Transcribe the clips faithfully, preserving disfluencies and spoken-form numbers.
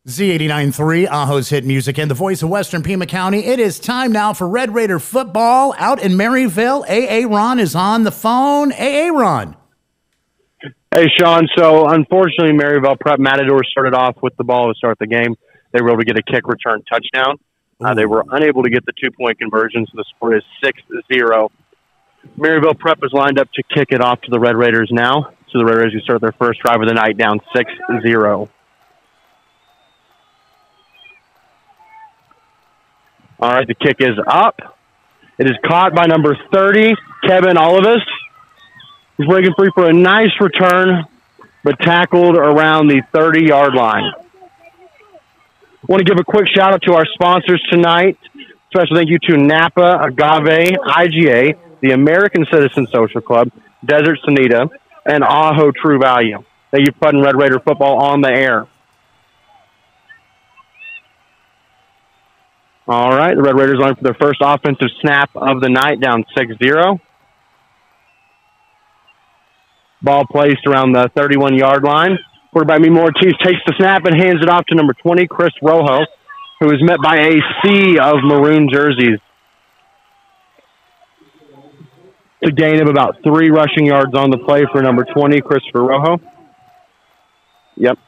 Z eighty-nine point three, Aho's hit music and the voice of Western Pima County. It is time now for Red Raider football out in Maryville. A A. Ron is on the phone. A A. Ron. Hey, Sean. So, unfortunately, Maryville Prep Matador started off with the ball to start the game. They were able to get a kick return touchdown. Uh, they were unable to get the two-point conversion, so the score is six zero. Maryville Prep is lined up to kick it off to the Red Raiders now. So the Red Raiders can start their first drive of the night down six zero. All right, the kick is up. It is caught by number thirty, Kevin Olivas. He's breaking free for a nice return, but tackled around the thirty-yard line. I want to give a quick shout-out to our sponsors tonight. Special thank you to Napa, Agave, I G A, the American Citizen Social Club, Desert Sonita, and Aho True Value. Thank you for putting Red Raider football on the air. All right, the Red Raiders line for their first offensive snap of the night, down six zero. Ball placed around the thirty-one-yard line. Quarterback Mimo Ortiz takes the snap and hands it off to number twenty, Chris Rojo, who is met by a sea of maroon jerseys. It's a gain of about three rushing yards on the play for number twenty, Christopher Rojo. Yep.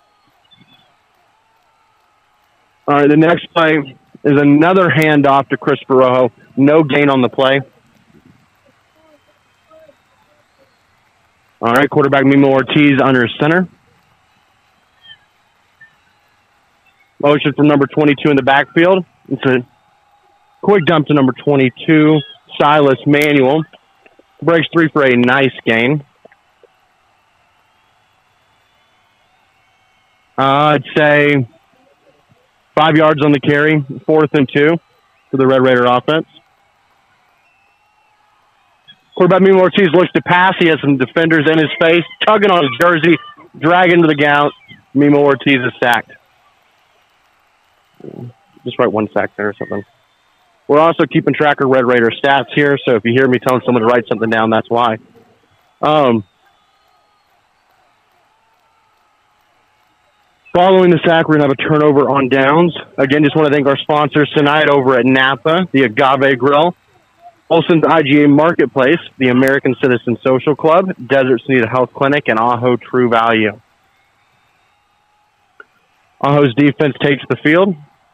All right, the next play is another handoff to Christopher Rojo. No gain on the play. All right, quarterback Mimo Ortiz under center. Motion from number twenty-two in the backfield. It's a quick dump to number twenty-two, Silas Manuel. Breaks three for a nice gain. Uh, I'd say five yards on the carry, fourth and two for the Red Raider offense. Quarterback Mimo Ortiz looks to pass. He has some defenders in his face, tugging on his jersey, dragging to the ground. Mimo Ortiz is sacked. Just write one sack there or something. We're also keeping track of Red Raider stats here, so if you hear me telling someone to write something down, that's why. Um, following the sack, we're going to have a turnover on downs. Again, just want to thank our sponsors tonight over at Napa, the Agave Grill, Olson's I G A Marketplace, the American Citizen Social Club, Desert Sonita Health Clinic, and Aho True Value. Aho's defense takes the field,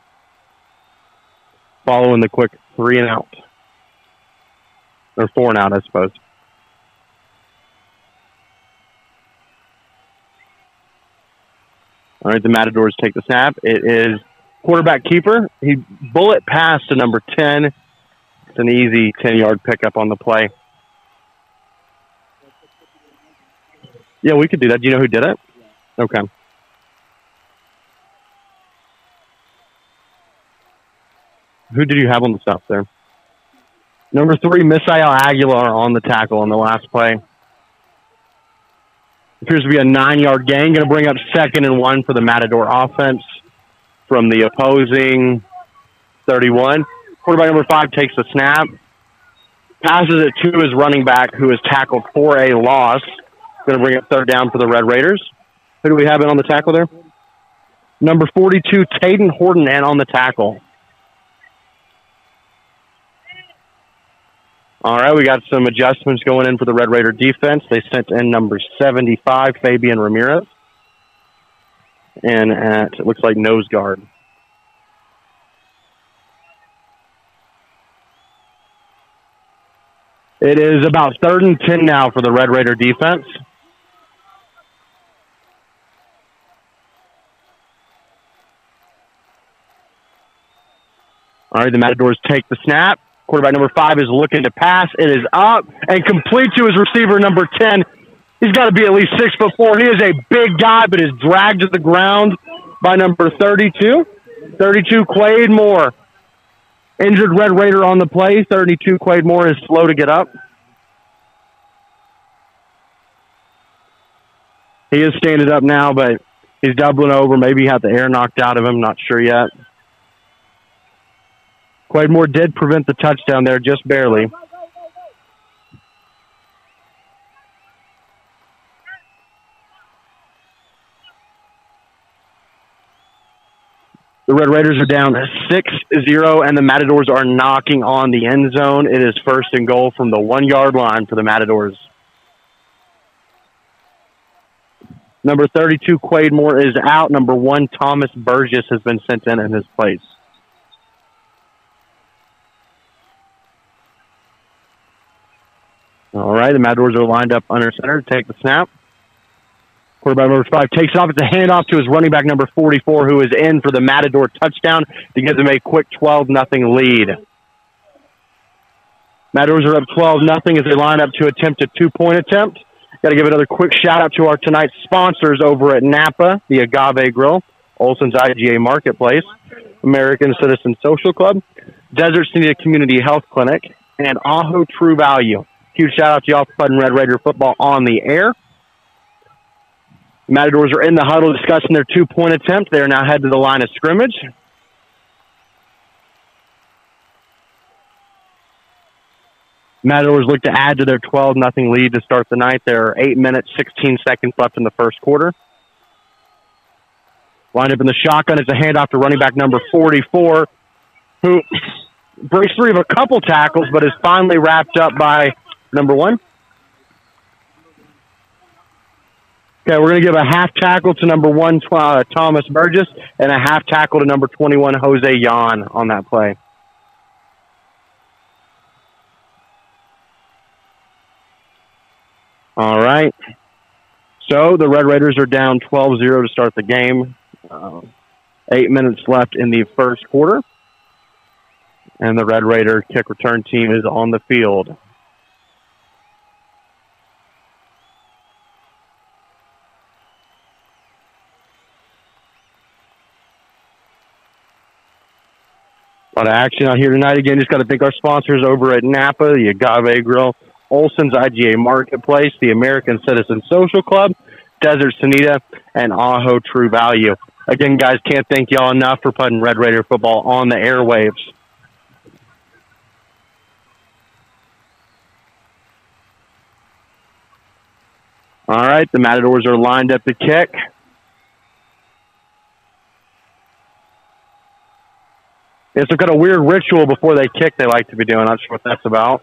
following the quick three and out. Or four and out, I suppose. All right, the Matadors take the snap. It is quarterback keeper. He bullet pass to number ten. It's an easy ten-yard pickup on the play. Yeah, we could do that. Do you know who did it? Okay. Who did you have on the stuff there? Number three, Misael Aguilar on the tackle on the last play. Appears to be a nine-yard gain. Going to bring up second and one for the Matador offense from the opposing thirty-one. Quarterback number five takes the snap. Passes it to his running back, who is tackled for a loss. Going to bring up third down for the Red Raiders. Who do we have in on the tackle there? Number forty-two, Taden Horton, and on the tackle. All right, we got some adjustments going in for the Red Raider defense. They sent in number seventy-five, Fabian Ramirez. And at, it looks like, nose guard. It is about third and ten now for the Red Raider defense. All right, the Matadors take the snap. Quarterback number five is looking to pass. It is up and complete to his receiver, number ten. He's got to be at least six foot four. He is a big guy, but is dragged to the ground by number thirty-two. thirty-two, Quade Moore. Injured Red Raider on the play. thirty-two, Quade Moore is slow to get up. He is standing up now, but he's doubling over. Maybe he had the air knocked out of him. Not sure yet. Quade Moore did prevent the touchdown there, just barely. The Red Raiders are down six zero, and the Matadors are knocking on the end zone. It is first and goal from the one-yard line for the Matadors. Number thirty-two, Quade Moore, is out. Number one, Thomas Burgess, has been sent in in his place. All right, the Matadors are lined up under center to take the snap. Quarterback number five takes it off. It's a handoff to his running back number forty-four, who is in for the Matador touchdown to give them a quick twelve nothing lead. Matadors are up twelve nothing as they line up to attempt a two-point attempt. Got to give another quick shout-out to our tonight's sponsors over at Napa, the Agave Grill, Olson's I G A Marketplace, American Citizen Social Club, Desert City Community Health Clinic, and Aho True Value. Huge shout-out to y'all for putting Red Raider football on the air. Matadors are in the huddle discussing their two-point attempt. They are now headed to the line of scrimmage. Matadors look to add to their twelve nothing lead to start the night. There are eight minutes, sixteen seconds left in the first quarter. Lined up in the shotgun. It's a handoff to running back number forty-four, who breaks free of a couple tackles, but is finally wrapped up by number one. Okay, we're going to give a half tackle to number one, uh, Thomas Burgess, and a half tackle to number twenty-one, Jose Yan, on that play. All right. So the Red Raiders are down twelve zero to start the game. Uh, eight minutes left in the first quarter. And the Red Raider kick return team is on the field. A lot of action out here tonight. Again, just got to thank our sponsors over at Napa, the Agave Grill, Olson's I G A Marketplace, the American Citizen Social Club, Desert Sonita, and Aho True Value. Again, guys, can't thank y'all enough for putting Red Raider football on the airwaves. All right, the Matadors are lined up to kick. It's some kind of weird ritual before they kick they like to be doing. I'm not sure what that's about.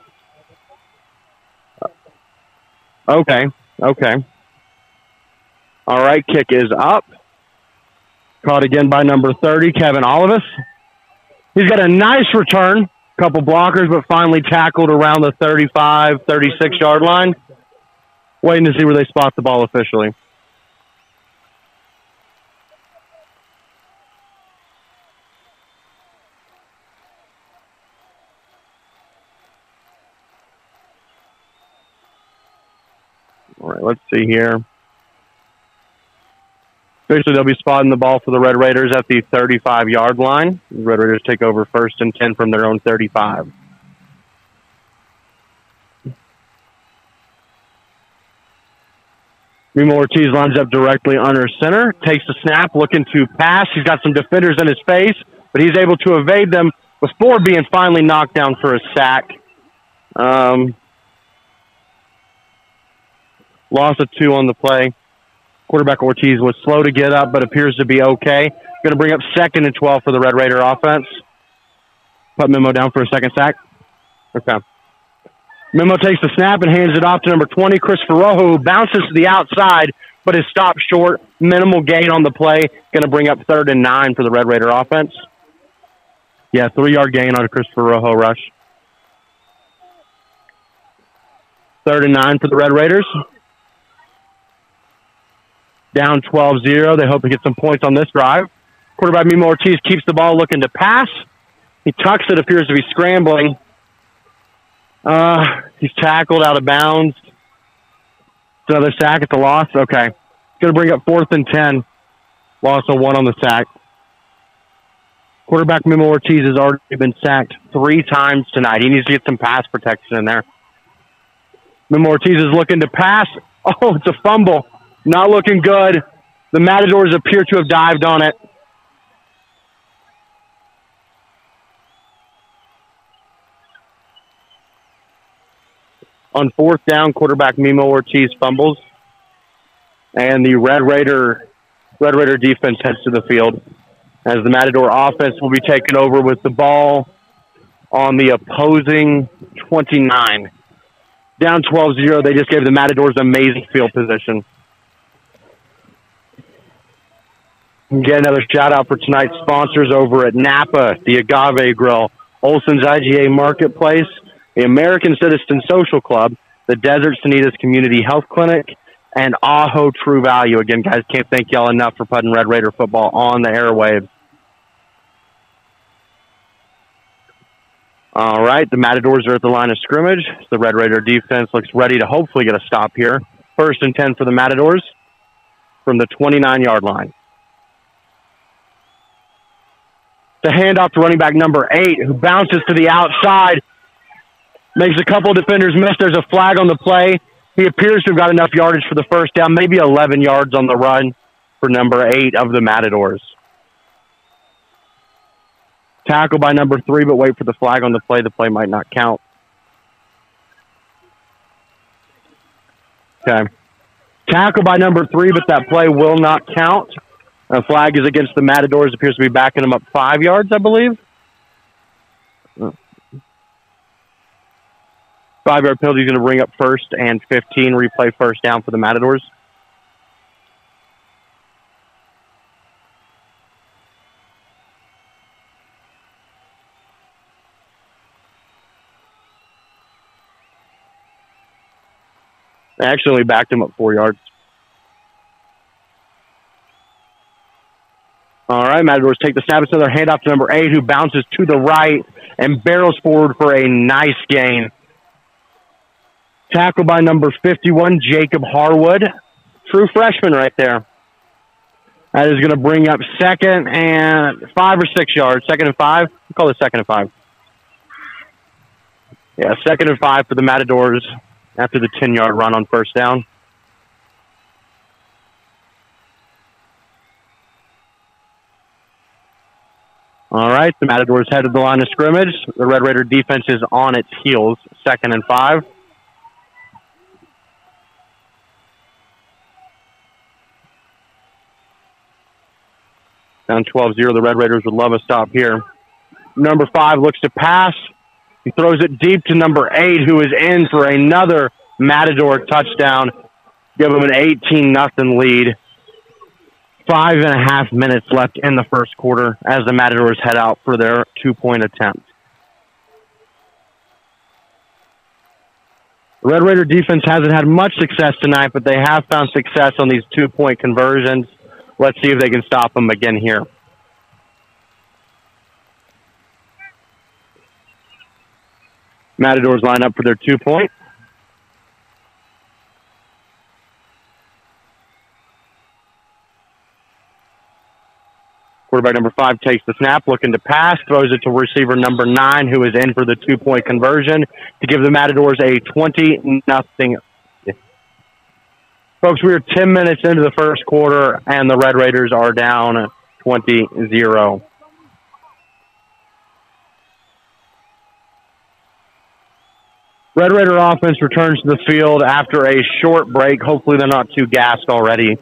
Okay, okay. All right, kick is up. Caught again by number thirty, Kevin Olivas. He's got a nice return. Couple blockers, but finally tackled around the thirty-five, thirty-six-yard line. Waiting to see where they spot the ball officially. All right, let's see here. Officially, they'll be spotting the ball for the Red Raiders at the thirty-five-yard line. The Red Raiders take over first and ten from their own thirty-five. Mimo Ortiz lines up directly under center, takes the snap, looking to pass. He's got some defenders in his face, but he's able to evade them before being finally knocked down for a sack. Um, loss of two on the play. Quarterback Ortiz was slow to get up, but appears to be okay. Going to bring up second and twelve for the Red Raider offense. Put Mimo down for a second sack. Okay. Mimo takes the snap and hands it off to number twenty, Christopher Rojo, who bounces to the outside, but is stopped short. Minimal gain on the play. Going to bring up third and nine for the Red Raider offense. Yeah, three-yard gain on a Christopher Rojo rush. Third and nine for the Red Raiders. Down twelve zero. They hope to get some points on this drive. Quarterback Mimo Ortiz keeps the ball looking to pass. He tucks it, appears to be scrambling. Uh, he's tackled out of bounds. It's another sack at the loss. Okay. Going to bring up fourth and ten. Loss of one on the sack. Quarterback Mimo Ortiz has already been sacked three times tonight. He needs to get some pass protection in there. Mimo Ortiz is looking to pass. Oh, it's a fumble. Not looking good. The Matadors appear to have dived on it. On fourth down, quarterback Mimo Ortiz fumbles. And the Red Raider Red Raider defense heads to the field. as the Matador offense will be taken over with the ball on the opposing twenty-nine. Down twelve zero, they just gave the Matadors amazing field position. Get another shout out for tonight's sponsors over at Napa, the Agave Grill, Olson's I G A Marketplace, the American Citizen Social Club, the Desert Sanitas Community Health Clinic, and Aho True Value. Again, guys, can't thank y'all enough for putting Red Raider football on the airwaves. All right, the Matadors are at the line of scrimmage. The Red Raider defense looks ready to hopefully get a stop here. First and ten for the Matadors from the twenty-nine-yard line. The handoff to running back number eight, who bounces to the outside, makes a couple defenders miss. There's a flag on the play. He appears to have got enough yardage for the first down, maybe eleven yards on the run for number eight of the Matadors. Tackle by number three, but wait for the flag on the play. The play might not count. Okay. Tackle by number three, but that play will not count. The flag is against the Matadors. Appears to be backing them up five yards, I believe. Five-yard penalty is going to bring up first and fifteen. Replay first down for the Matadors. They actually only backed him up four yards. All right, Matadors take the snap. It's another handoff to number eight, who bounces to the right and barrels forward for a nice gain. Tackle by number fifty-one, Jacob Harwood. True freshman right there. That is going to bring up second and five or six yards. Second and five? We'll call it second and five. Yeah, second and five for the Matadors after the ten-yard run on first down. All right, the Matadors head to the line of scrimmage. The Red Raider defense is on its heels. Second and five. Down twelve zero, the Red Raiders would love a stop here. Number five looks to pass. He throws it deep to number eight, who is in for another Matador touchdown. Give him an eighteen nothing lead. Five and a half minutes left in the first quarter as the Matadors head out for their two-point attempt. The Red Raider defense hasn't had much success tonight, but they have found success on these two-point conversions. Let's see if they can stop them again here. Matadors line up for their two-point. Quarterback number five takes the snap, looking to pass, throws it to receiver number nine, who is in for the two-point conversion to give the Matadors a twenty nothing. Folks, we are ten minutes into the first quarter, and the Red Raiders are down twenty zero. Red Raider offense returns to the field after a short break. Hopefully they're not too gassed already.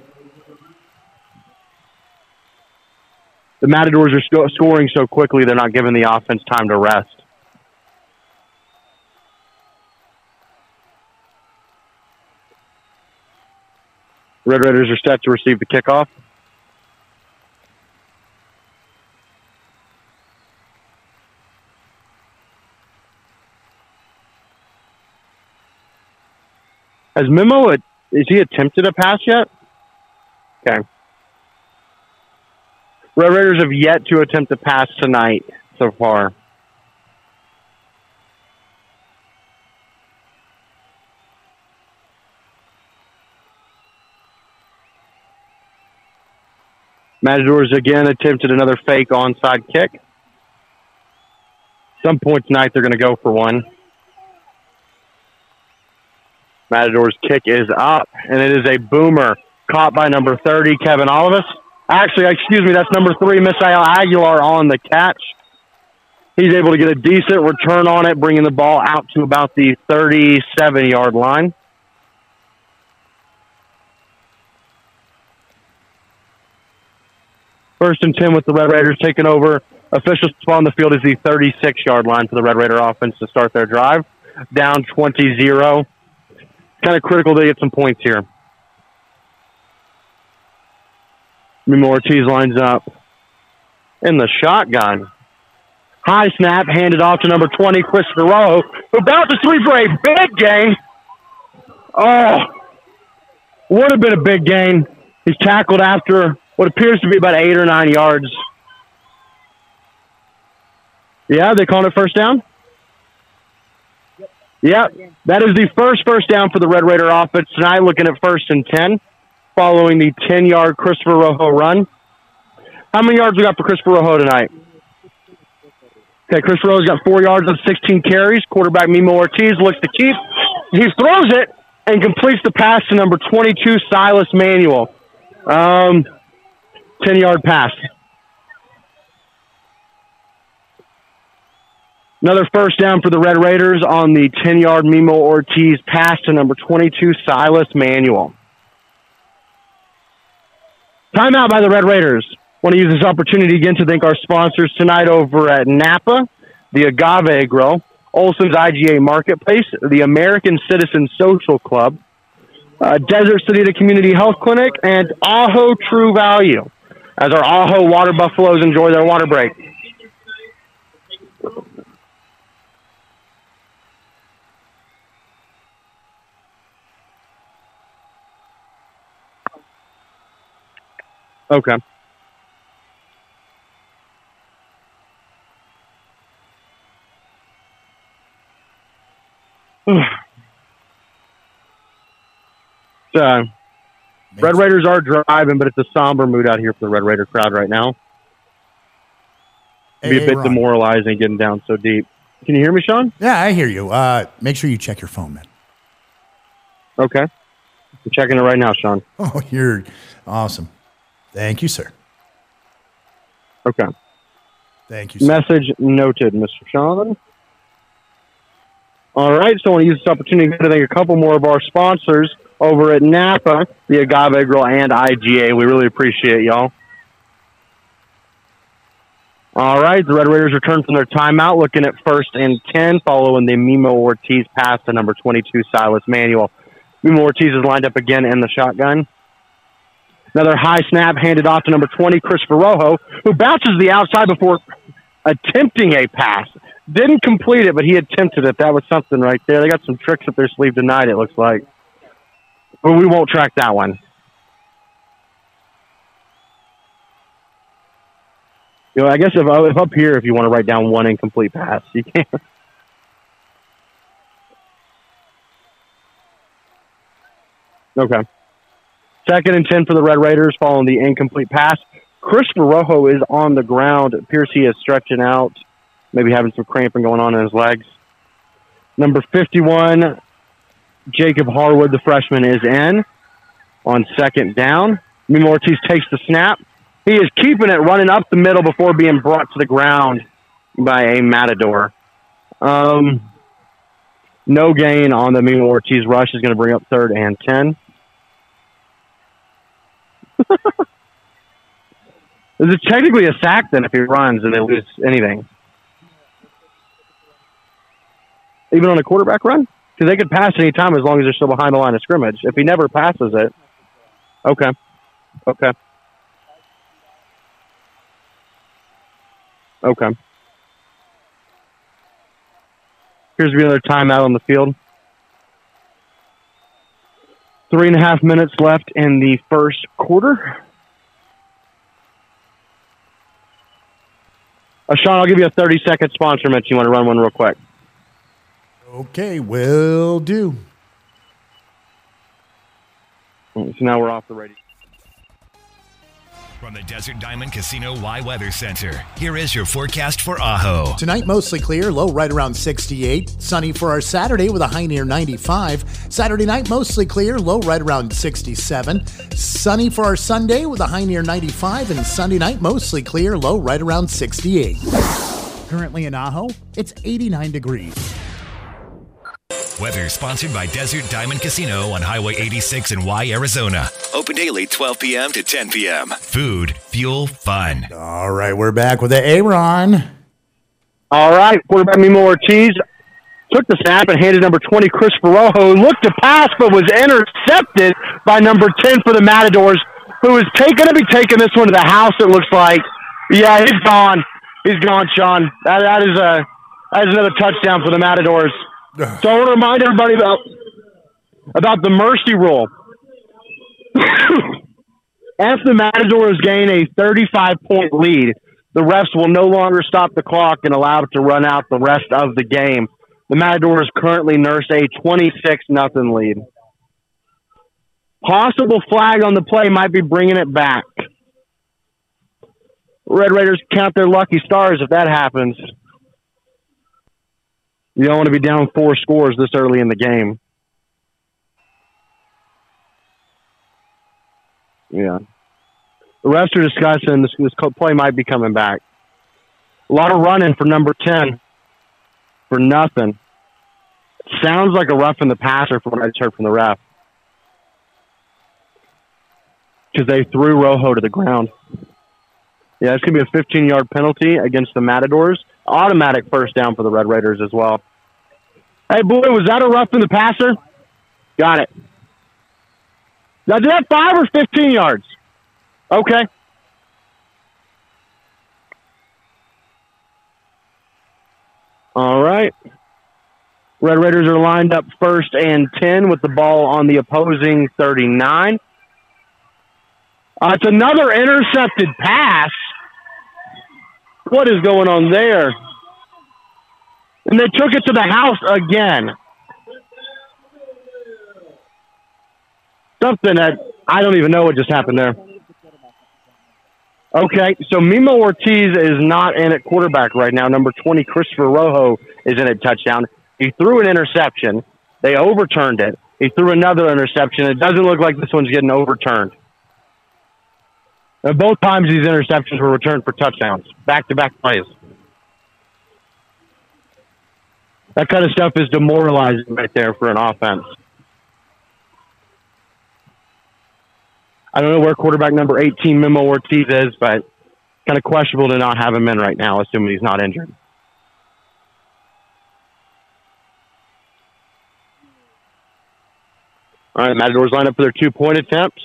The Matadors are sc- scoring so quickly, they're not giving the offense time to rest. Red Raiders are set to receive the kickoff. Has Memo, is he attempted a pass yet? Okay. Red Raiders have yet to attempt a pass tonight so far. Matadors again attempted another fake onside kick. Some point tonight they're going to go for one. Matadors kick is up, and it is a boomer caught by number thirty, Kevin Olivas. Actually, excuse me, that's number three, Misael Aguilar on the catch. He's able to get a decent return on it, bringing the ball out to about the thirty-seven-yard line. First and ten with the Red Raiders taking over. Official spot on the field is the thirty-six-yard line for the Red Raider offense to start their drive. Down twenty zero. Kind of critical to get some points here. Mimo Ortiz lines up in the shotgun. High snap, handed off to number twenty, Christopher Rojo, who bounces three for a big gain. Oh, would have been a big gain. He's tackled after what appears to be about eight or nine yards. Yeah, they calling it first down? Yep, that is the first first down for the Red Raider offense tonight, looking at first and ten, following the ten-yard Christopher Rojo run. How many yards we got for Christopher Rojo tonight? Okay, Christopher Rojo's got four yards on sixteen carries. Quarterback Mimo Ortiz looks to keep. He throws it and completes the pass to number twenty-two, Silas Manuel. Um, ten-yard pass. Another first down for the Red Raiders on the ten-yard Mimo Ortiz pass to number twenty-two, Silas Manuel. Timeout by the Red Raiders. Want to use this opportunity again to thank our sponsors tonight over at Napa, the Agave Grill, Olson's I G A Marketplace, the American Citizen Social Club, uh, Desert City Community Health Clinic, and Ajo True Value, as our Ajo water buffaloes enjoy their water break. Okay. uh, Red Raiders are driving, but it's a somber mood out here for the Red Raider crowd right now. It'd be a hey, bit Ron. demoralizing getting down so deep. Can you hear me, Sean? Yeah, I hear you. Uh, make sure you check your phone, man. Okay. I'm checking it right now, Sean. Oh, you're awesome. Thank you, sir. Okay. Thank you, sir. Message noted, Mister Sean. All right, so I want to use this opportunity to thank a couple more of our sponsors over at Napa, the Agave Grill, and I G A. We really appreciate y'all. All right, the Red Raiders return from their timeout, looking at first and ten, following the Mimo Ortiz pass to number twenty-two, Silas Manuel. Mimo Ortiz is lined up again in the shotgun. Another high snap handed off to number twenty, Christopher Rojo, who bounces the outside before attempting a pass. Didn't complete it, but he attempted it. That was something right there. They got some tricks up their sleeve tonight, it looks like. But we won't track that one. You know, I guess if, if up here, if you want to write down one incomplete pass, you can. Okay. Second and ten for the Red Raiders following the incomplete pass. Christopher Rojo is on the ground. It appears he is stretching out, maybe having some cramping going on in his legs. Number fifty-one, Jacob Harwood, the freshman, is in on second down. Mimo Ortiz takes the snap. He is keeping it, running up the middle before being brought to the ground by a Matador. Um, no gain on the Mimo Ortiz rush is going to bring up third and ten. Is it technically a sack then if he runs and they lose anything? Even on a quarterback run? Because they could pass any time as long as they're still behind the line of scrimmage. If he never passes it, okay. Okay. Okay. Here's another timeout on the field. Three and a half minutes left in the first quarter. Uh, Sean, I'll give you a thirty-second sponsor mention. You want to run one real quick? Okay, will do. So now we're off the radio. From the Desert Diamond Casino Y Weather Center, here is your forecast for Ajo. Tonight, mostly clear, low right around sixty-eight. Sunny for our Saturday with a high near ninety-five. Saturday night, mostly clear, low right around sixty-seven. Sunny for our Sunday with a high near ninety-five. And Sunday night, mostly clear, low right around sixty-eight. Currently in Ajo, it's eighty-nine degrees. Weather sponsored by Desert Diamond Casino on Highway eighty-six in Y, Arizona. Open daily twelve p.m. to ten p.m. Food, fuel, fun. All right, we're back with the Aaron. All right, quarterback Mimo Ortiz took the snap and handed number twenty, Chris Rojo, looked to pass but was intercepted by number ten for the Matadors, who is taking to be taking this one to the house, it looks like. Yeah, he's gone. He's gone, Sean. That, that, is, a, that is another touchdown for the Matadors. So I want to remind everybody about, about the mercy rule. If the Matadors gain a thirty-five point lead, the refs will no longer stop the clock and allow it to run out the rest of the game. The Matadors currently nurse a twenty-six nothing lead. Possible flag on the play might be bringing it back. Red Raiders count their lucky stars if that happens. You don't want to be down four scores this early in the game. Yeah. The refs are discussing this, this play might be coming back. A lot of running for number ten. For nothing. Sounds like a rough in the passer from what I just heard from the ref. Because they threw Rojo to the ground. Yeah, it's going to be a fifteen-yard penalty against the Matadors. Automatic first down for the Red Raiders as well. Hey, boy, was that a rough in the passer? Got it. Now, did that five or fifteen yards? Okay. All right. Red Raiders are lined up first and ten with the ball on the opposing thirty-nine. Uh, it's another intercepted pass. What is going on there? And they took it to the house again. Something that I don't even know what just happened there. Okay, so Mimo Ortiz is not in at quarterback right now. Number twenty, Christopher Rojo, is in at touchdown. He threw an interception. They overturned it. He threw another interception. It doesn't look like this one's getting overturned. And both times these interceptions were returned for touchdowns. Back-to-back plays. That kind of stuff is demoralizing right there for an offense. I don't know where quarterback number eighteen, Mimo Ortiz, is, but kind of questionable to not have him in right now, assuming he's not injured. All right, Matadors line up for their two-point attempts.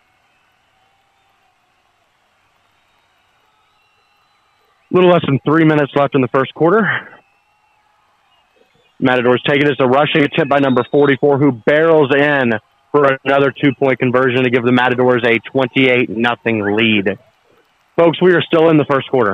A little less than three minutes left in the first quarter. Matadors taking this a rushing attempt by number forty-four, who barrels in for another two-point conversion to give the Matadors a twenty-eight nothing lead. Folks, we are still in the first quarter.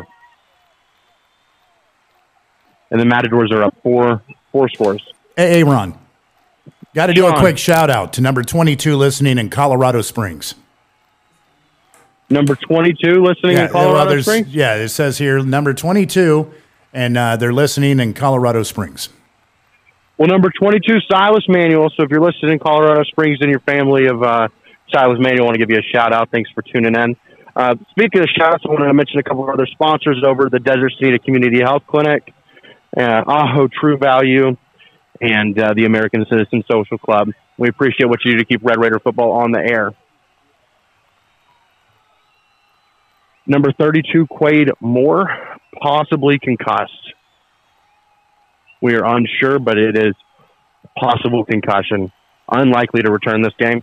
And the Matadors are up four, four scores. Hey, Aaron, got to do a quick shout-out to number twenty-two listening in Colorado Springs. Number twenty-two listening yeah, in Colorado well, Springs? Yeah, it says here number twenty-two, and uh, they're listening in Colorado Springs. Well, number twenty-two, Silas Manuel. So if you're listening in Colorado Springs and your family of uh, Silas Manuel, I want to give you a shout-out. Thanks for tuning in. Uh, speaking of shout-outs, I wanted to mention a couple of other sponsors over at the Desert City Community Health Clinic, uh, Aho True Value, and uh, the American Citizen Social Club. We appreciate what you do to keep Red Raider football on the air. Number thirty-two, Quade Moore, possibly concussed. We are unsure, but it is possible concussion. Unlikely to return this game.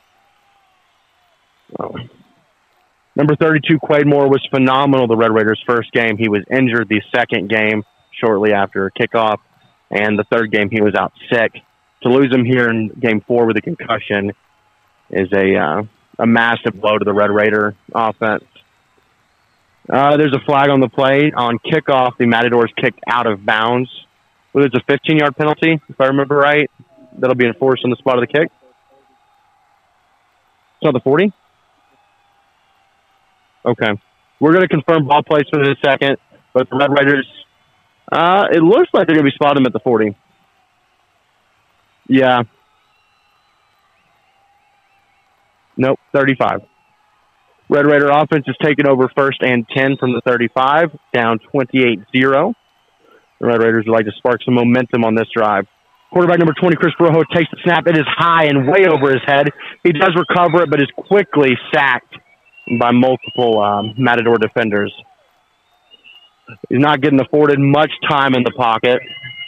Oh. Number thirty-two, Quade Moore, was phenomenal the Red Raiders' first game. He was injured the second game shortly after kickoff, and the third game he was out sick. To lose him here in game four with a concussion is a uh, a massive blow to the Red Raider offense. Uh, there's a flag on the play. On kickoff, the Matadors kicked out of bounds. Well, it's a fifteen-yard penalty, if I remember right. That'll be enforced on the spot of the kick. It's not the forty? Okay. We're going to confirm ball placement in a second, but the Red Raiders, uh, it looks like they're going to be spotting them at the forty. Yeah. Nope, thirty-five. Red Raider offense is taking over first and ten from the thirty-five, down twenty-eight zero. The Red Raiders would like to spark some momentum on this drive. Quarterback number twenty, Chris Rojo, takes the snap. It is high and way over his head. He does recover it, but is quickly sacked by multiple um, Matador defenders. He's not getting afforded much time in the pocket.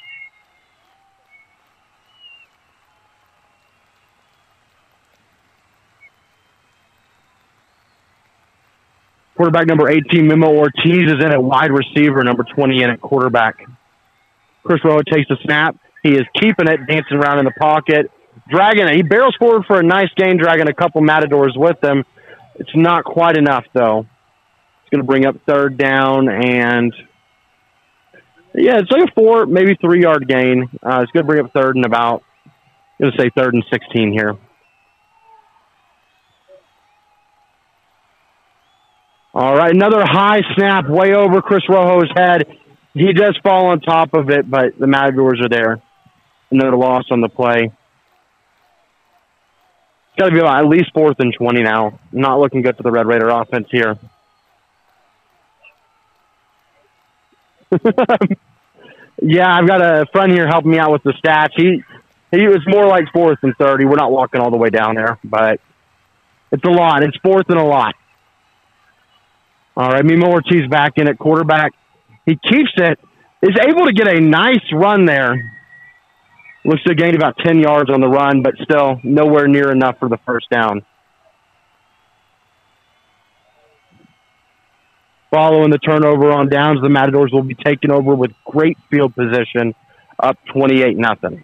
Quarterback number eighteen, Memo Ortiz, is in at wide receiver. Number twenty in at quarterback. Chris Rojo takes the snap. He is keeping it, dancing around in the pocket, dragging it. He barrels forward for a nice gain, dragging a couple Matadors with him. It's not quite enough, though. It's going to bring up third down, and yeah, it's like a four, maybe three-yard gain. Uh, it's going to bring up third and about, I'm going to say third and sixteen here. All right, another high snap way over Chris Rojo's head. He does fall on top of it, but the Matadors are there. Another loss on the play. It's got to be about at least fourth and twenty now. Not looking good for the Red Raider offense here. Yeah, I've got a friend here helping me out with the stats. He he was more like fourth and thirty. We're not walking all the way down there, but it's a lot. It's fourth and a lot. All right, Memo Ortiz back in at quarterback. He keeps it. Is able to get a nice run there. Looks to have gained about ten yards on the run, but still nowhere near enough for the first down. Following the turnover on downs, the Matadors will be taken over with great field position, up twenty-eight nothing.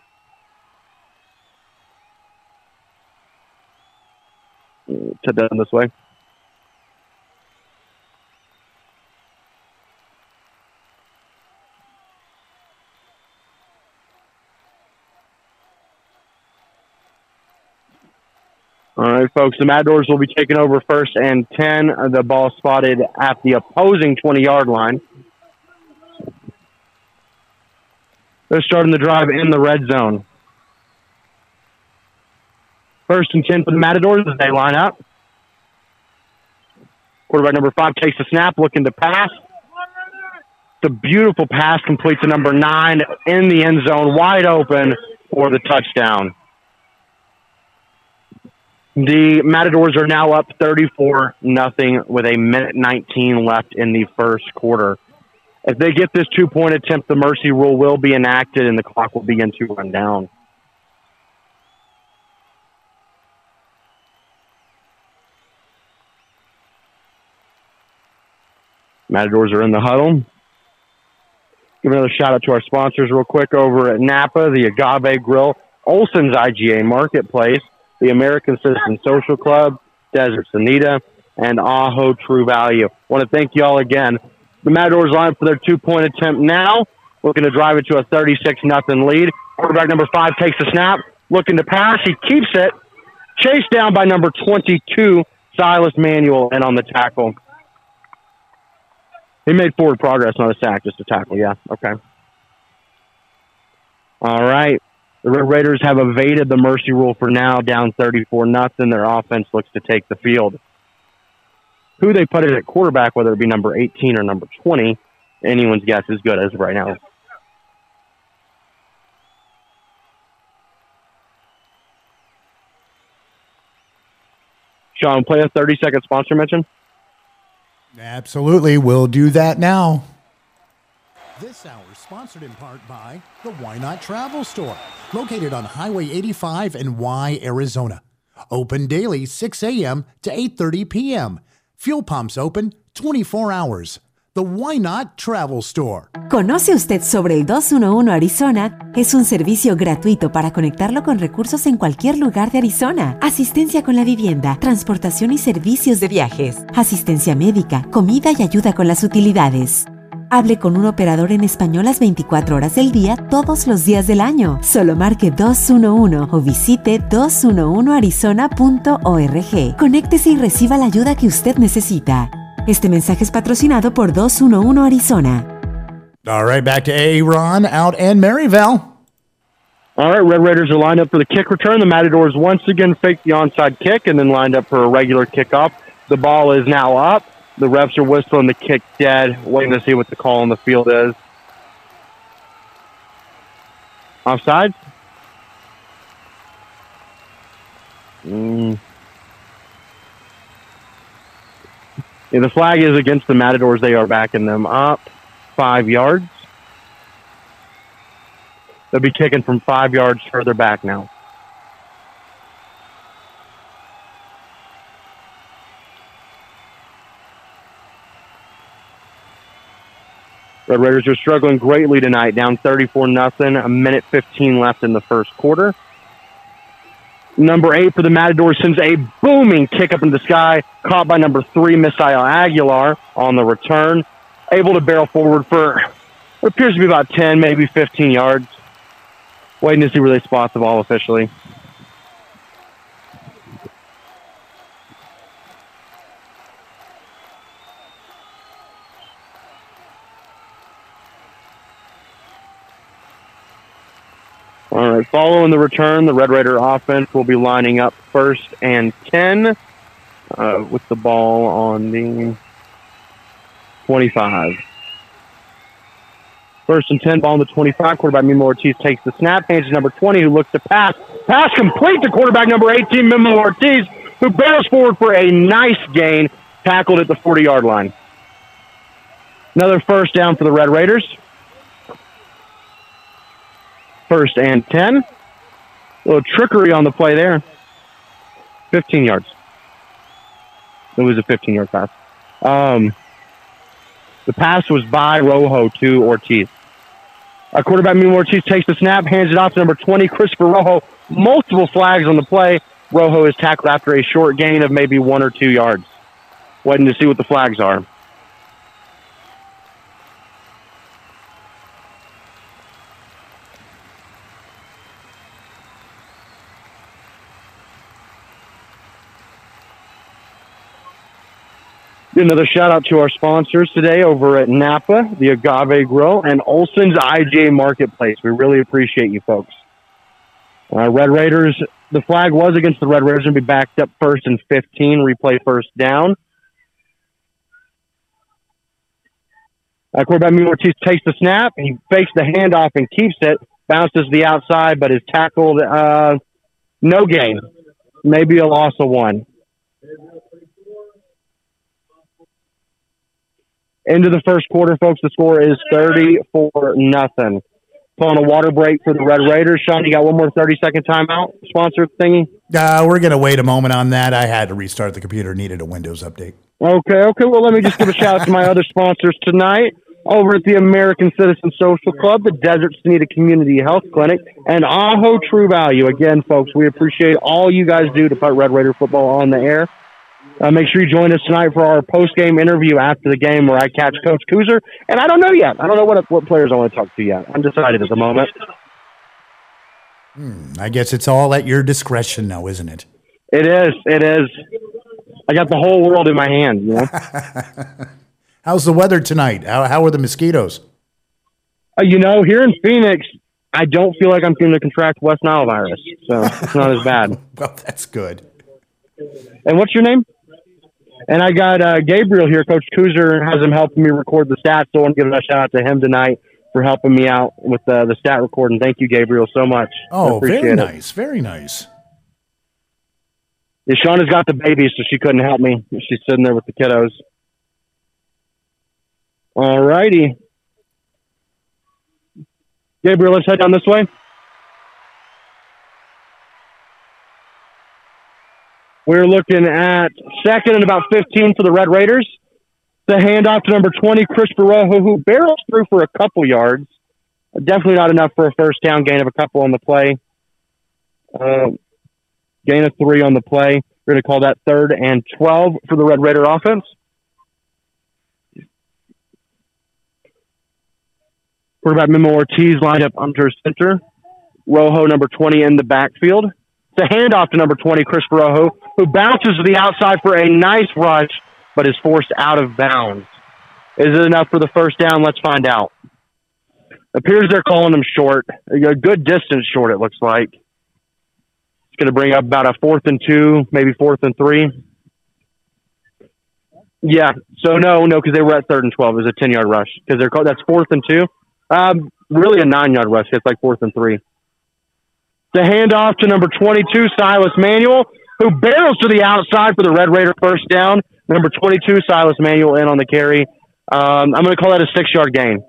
Sit down this way. All right, folks, the Matadors will be taking over first and ten. The ball spotted at the opposing twenty-yard line. They're starting the drive in the red zone. First and ten for the Matadors as they line up. Quarterback number five takes the snap, looking to pass. The beautiful pass complete to number nine in the end zone, wide open for the touchdown. The Matadors are now up thirty-four nothing with a minute nineteen left in the first quarter. If they get this two-point attempt, the mercy rule will be enacted and the clock will begin to run down. Matadors are in the huddle. Give another shout out to our sponsors real quick over at Napa, the Agave Grill, Olson's I G A Marketplace, the American Citizen Social Club, Desert Sanita, and Aho True Value. I want to thank you all again. The Matadors line for their two-point attempt now, looking to drive it to a thirty-six nothing lead. Quarterback number five takes the snap, looking to pass. He keeps it. Chased down by number twenty-two, Silas Manuel, and on the tackle. He made forward progress, not a sack, just a tackle. Yeah, okay. All right. The Red Raiders have evaded the mercy rule for now, down thirty-four nothing. Their offense looks to take the field. Who they put it at quarterback, whether it be number eighteen or number twenty, anyone's guess is good as of right now. Sean, play a thirty-second sponsor mention. Absolutely. We'll do that now. This hour is sponsored in part by the Why Not Travel Store, located on Highway eighty-five in Y, Arizona. Open daily six a.m. to eight thirty p.m. Fuel pumps open twenty-four hours. The Why Not Travel Store. ¿Conoce usted sobre el dos uno uno Arizona? Es un servicio gratuito para conectarlo con recursos en cualquier lugar de Arizona. Asistencia con la vivienda, transportación y servicios de viajes, asistencia médica, comida y ayuda con las utilidades. Hable con un operador en español las veinticuatro horas del día, todos los días del año. Solo marque dos uno uno o visite dos uno uno arizona punto org. Conéctese y reciba la ayuda que usted necesita. Este mensaje es patrocinado por dos uno uno Arizona. All right, back to Aaron out in Maryville. All right, Red Raiders are lined up for the kick return. The Matadors once again faked the onside kick and then lined up for a regular kickoff. The ball is now up. The refs are whistling the kick dead, waiting to see what the call on the field is. Offside? Mm. Yeah, the flag is against the Matadors. They are backing them up five yards. They'll be kicking from five yards further back now. Red Raiders are struggling greatly tonight, down thirty-four nothing, a minute fifteen left in the first quarter. Number eight for the Matadors sends a booming kick up into the sky, caught by number three, Misael Aguilar, on the return. Able to barrel forward for what appears to be about ten, maybe fifteen yards. Waiting to see where they spot the ball officially. All right, following the return, the Red Raider offense will be lining up first and ten uh, with the ball on the twenty-five. First and ten, ball on the twenty-five. Quarterback Memo Ortiz takes the snap, hands to number twenty, who looks to pass. Pass complete to quarterback number eighteen, Memo Ortiz, who barrels forward for a nice gain, tackled at the forty-yard line. Another first down for the Red Raiders. First and ten. A little trickery on the play there. fifteen yards. It was a fifteen-yard pass. Um, the pass was by Rojo to Ortiz. Our quarterback, Memo Ortiz, takes the snap, hands it off to number twenty, Christopher Rojo. Multiple flags on the play. Rojo is tackled after a short gain of maybe one or two yards. Waiting to see what the flags are. Another shout out to our sponsors today over at Napa, the Agave Grill, and Olson's I G A Marketplace. We really appreciate you folks. Uh, Red Raiders, the flag was against the Red Raiders, going to be backed up first and fifteen, replay first down. Uh, quarterback Memo Ortiz takes the snap. He fakes the handoff and keeps it. Bounces to the outside, but is tackled. Uh, no gain. Maybe a loss of one. Into the first quarter, folks, the score is thirty-four nothing. Pulling a water break for the Red Raiders. Sean, you got one more thirty-second timeout sponsor thingy? Uh, we're going to wait a moment on that. I had to restart the computer, needed a Windows update. Okay, okay. Well, let me just give a shout out to my other sponsors tonight. Over at the American Citizen Social Club, the Desert Sonita Community Health Clinic, and Aho True Value. Again, folks, we appreciate all you guys do to put Red Raider football on the air. Uh, make sure you join us tonight for our post-game interview after the game where I catch Coach Kuzer. And I don't know yet. I don't know what what players I want to talk to yet. Undecided at the moment. Hmm, I guess it's all at your discretion now, isn't it? It is. It is. I got the whole world in my hand. You know? How's the weather tonight? How, how are the mosquitoes? Uh, you know, here in Phoenix, I don't feel like I'm going to contract West Nile virus. So it's not as bad. Well, that's good. And what's your name? And I got uh, Gabriel here. Coach Kuzer has him helping me record the stats, so I want to give a shout out to him tonight for helping me out with uh, the stat recording. Thank you, Gabriel, so much. Oh, very it. nice. Very nice. Yeah, Shauna's got the baby, so she couldn't help me. She's sitting there with the kiddos. All righty. Gabriel, let's head down this way. We're looking at second and about fifteen for the Red Raiders. The handoff to number twenty, Christopher Rojo, who barrels through for a couple yards. Definitely not enough for a first down, gain of a couple on the play. Uh, gain of three on the play. We're going to call that third and twelve for the Red Raider offense. Quarterback Memo Ortiz lined up under center. Rojo, number twenty, in the backfield. The handoff to number twenty, Christopher Rojo, who bounces to the outside for a nice rush, but is forced out of bounds. Is it enough for the first down? Let's find out. Appears they're calling him short. A good distance short, it looks like. It's going to bring up about a fourth and two, maybe fourth and three. Yeah, so no, no, because they were at third and twelve. It was a ten-yard rush. Because they're called, that's fourth and two. Um, really a nine-yard rush. It's like fourth and three. The handoff to number twenty-two, Silas Manuel, who barrels to the outside for the Red Raider first down. Number twenty-two, Silas Manuel, in on the carry. Um, I'm going to call that a six-yard gain.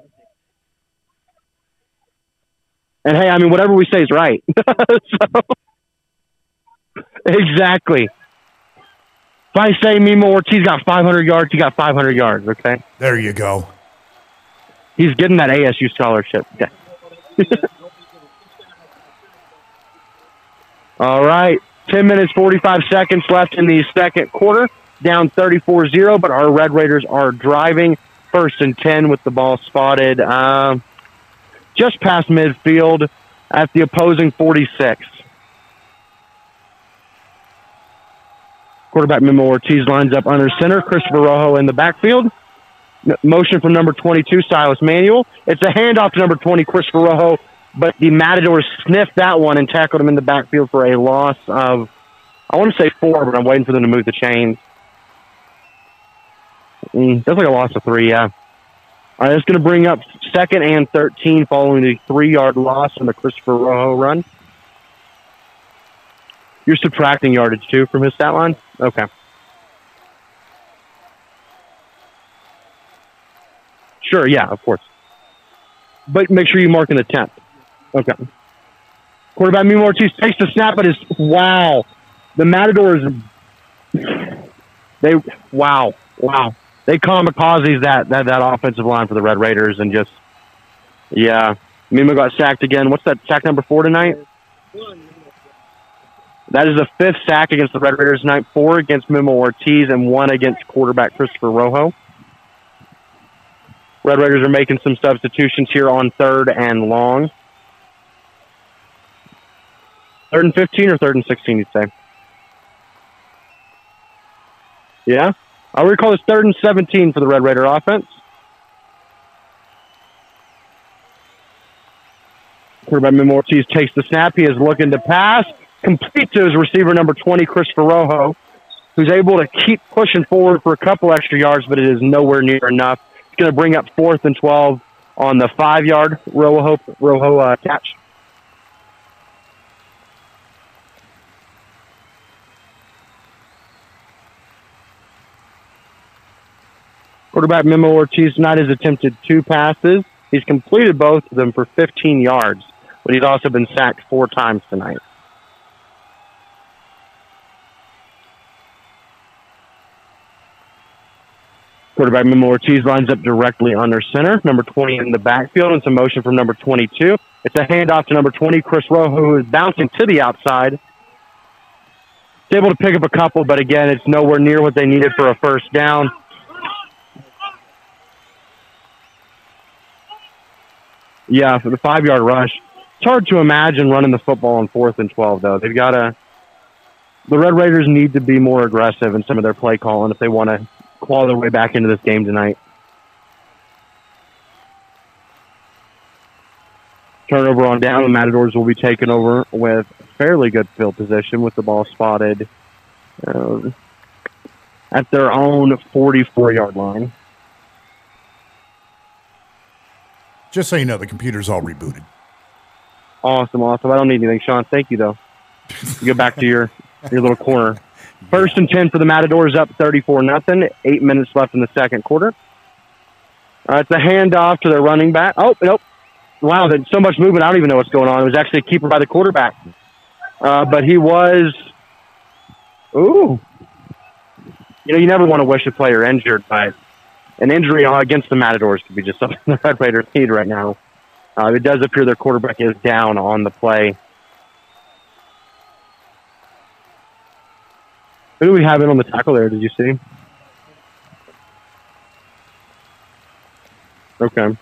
And, hey, I mean, whatever we say is right. So, exactly. If I say Mimo Ortiz got five hundred yards, he got five hundred yards, okay? There you go. He's getting that A S U scholarship. Okay. All right. ten minutes, forty-five seconds left in the second quarter. Down thirty-four zero, but our Red Raiders are driving. First and ten with the ball spotted uh, just past midfield at the opposing forty-six. Quarterback Mimo Ortiz lines up under center. Christopher Rojo in the backfield. Motion from number twenty-two, Silas Manuel. It's a handoff to number twenty, Christopher Rojo, but the Matadors sniffed that one and tackled him in the backfield for a loss of, I want to say four, but I'm waiting for them to move the chains. Mm, that's like a loss of three, yeah. All right, that's going to bring up second and thirteen following the three-yard loss from the Christopher Rojo run. You're subtracting yardage, too, from his stat line? Okay. Sure, yeah, of course. But make sure you mark in the tenth. Okay. Quarterback Mimo Ortiz takes the snap, but is wow. The Matadors, they, wow, wow. They kamikazes that, that, that offensive line for the Red Raiders and just, yeah. Mimo got sacked again. What's that, sack number four tonight? That is the fifth sack against the Red Raiders tonight, four against Mimo Ortiz and one against quarterback Christopher Rojo. Red Raiders are making some substitutions here on third and long. Third and fifteen or third and sixteen, you'd say? Yeah? I recall it's third and seventeen for the Red Raider offense. Quarterback Mimo Ortiz takes the snap. He is looking to pass. Complete to his receiver, number twenty, Christopher Rojo, who's able to keep pushing forward for a couple extra yards, but it is nowhere near enough. It's going to bring up fourth and twelve on the five-yard Rojo, Rojo uh, catch. Quarterback Mimo Ortiz tonight has attempted two passes. He's completed both of them for fifteen yards, but he's also been sacked four times tonight. Quarterback Mimo Ortiz lines up directly under center. Number twenty in the backfield and some motion from number twenty-two. It's a handoff to number twenty, Chris Rojo, who is bouncing to the outside. He's able to pick up a couple, but again, it's nowhere near what they needed for a first down. Yeah, for the five-yard rush. It's hard to imagine running the football on fourth and twelve, though. They've got to... The Red Raiders need to be more aggressive in some of their play calling if they want to claw their way back into this game tonight. Turnover on down. The Matadors will be taken over with fairly good field position with the ball spotted uh, at their own forty-four-yard line. Just so you know, the computer's all rebooted. Awesome, awesome. I don't need anything, Sean. Thank you, though. You go back to your, your little corner. First and ten for the Matadors, up thirty-four nothing. Eight minutes left in the second quarter. Uh, it's a handoff to their running back. Oh, nope. Wow, there's so much movement. I don't even know what's going on. It was actually a keeper by the quarterback. Uh, but he was... Ooh. You know, you never want to wish a player injured, but an injury against the Matadors could be just something the Red Raiders need right now. Uh, it does appear their quarterback is down on the play. Who do we have in on the tackle there? Did you see? Okay.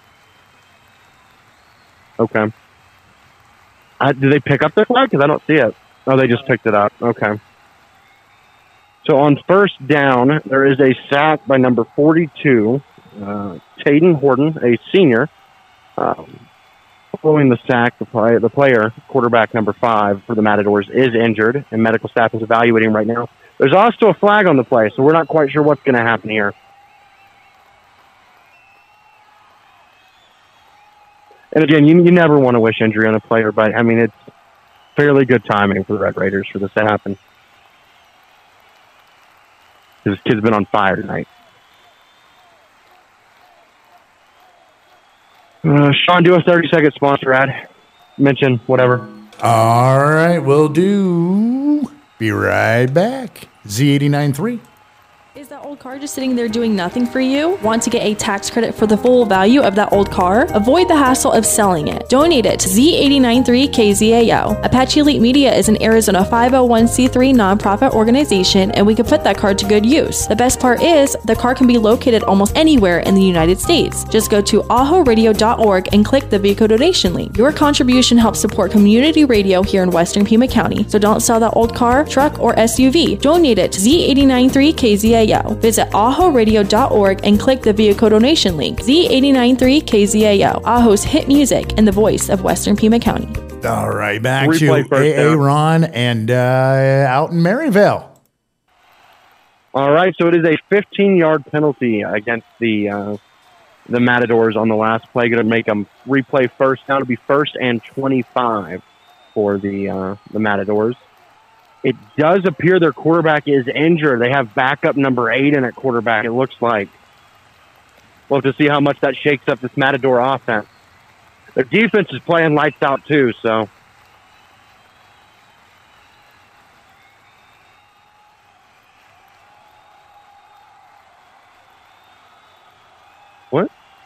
Okay. Uh, did they pick up the flag? Because I don't see it. Oh, they just picked it up. Okay. So on first down, there is a sack by number forty-two, uh, Taden Horton, a senior. Um, following the sack, the, play, the player, quarterback number five for the Matadors, is injured, and medical staff is evaluating right now. There's also a flag on the play, so we're not quite sure what's going to happen here. And again, you, you never want to wish injury on a player, but I mean, it's fairly good timing for the Red Raiders for this to happen. This kid's been on fire tonight. Uh, Sean, do a thirty-second sponsor ad. Mention whatever. All right, will do. Be right back. Z eighty-nine three. Is that old car just sitting there doing nothing for you? Want to get a tax credit for the full value of that old car? Avoid the hassle of selling it. Donate it to Z eighty-nine three K Z A O. Apache Elite Media is an Arizona five oh one c three nonprofit organization, and we can put that car to good use. The best part is, the car can be located almost anywhere in the United States. Just go to aho radio dot org and click the vehicle donation link. Your contribution helps support community radio here in Western Pima County, so don't sell that old car, truck, or S U V. Donate it to Z eighty-nine three K Z A O. Visit aho radio dot org and click the vehicle donation link. Z eighty-nine three K Z A O, Aho's hit music and the voice of Western Pima County. All right, back Replay to A A Ron and uh, out in Maryville. All right, so it is a fifteen-yard penalty against the uh, the Matadors on the last play. Going to make them replay first down. To be first and twenty-five for the uh, the Matadors. It does appear their quarterback is injured. They have backup number eight in at quarterback, it looks like. We'll have to see how much that shakes up this Matador offense. Their defense is playing lights out, too, so. What?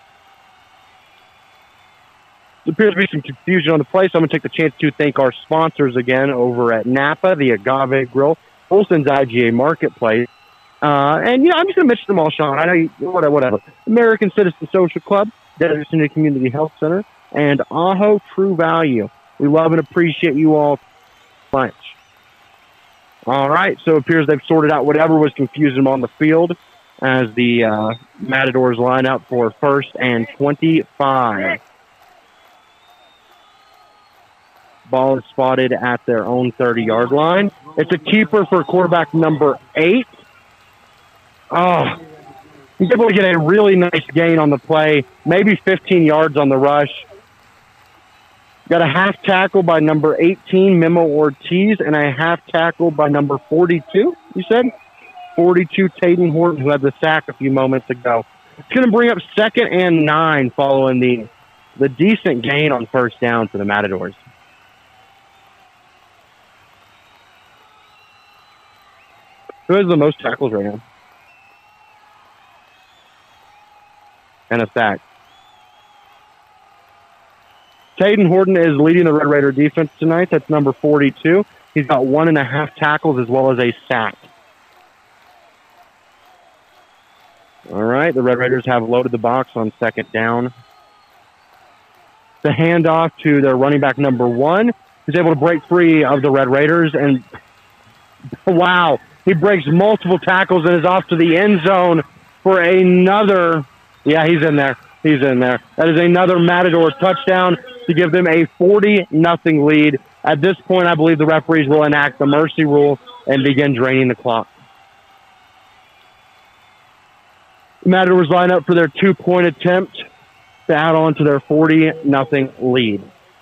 There appears to be some confusion on the play, so I'm going to take the chance to thank our sponsors again over at Napa, the Agave Grill, Olson's I G A Marketplace. Uh, and, you know, I'm just going to mention them all, Sean. I know you, whatever, whatever. American Citizen Social Club, Desert City Community Health Center, and Aho True Value. We love and appreciate you all much. All right, so it appears they've sorted out whatever was confusing them on the field as the uh, Matadors line up for first and twenty-five. Ball is spotted at their own thirty-yard line. It's a keeper for quarterback number eight. Oh, he's able to get a really nice gain on the play, maybe fifteen yards on the rush. Got a half tackle by number eighteen, Memo Ortiz, and a half tackle by number forty-two, you said? forty-two, Tayden Horton, who had the sack a few moments ago. It's going to bring up second and nine following the, the decent gain on first down for the Matadors. Who has the most tackles right now? And a sack. Tayden Horton is leading the Red Raider defense tonight. That's number forty-two. He's got one and a half tackles as well as a sack. All right, the Red Raiders have loaded the box on second down. The handoff to their running back number one. He's able to break free of the Red Raiders, and wow, he breaks multiple tackles and is off to the end zone for another. Yeah, he's in there. He's in there. That is another Matador touchdown to give them a forty nothing lead. At this point, I believe the referees will enact the mercy rule and begin draining the clock. The Matadors line up for their two-point attempt to add on to their forty nothing lead.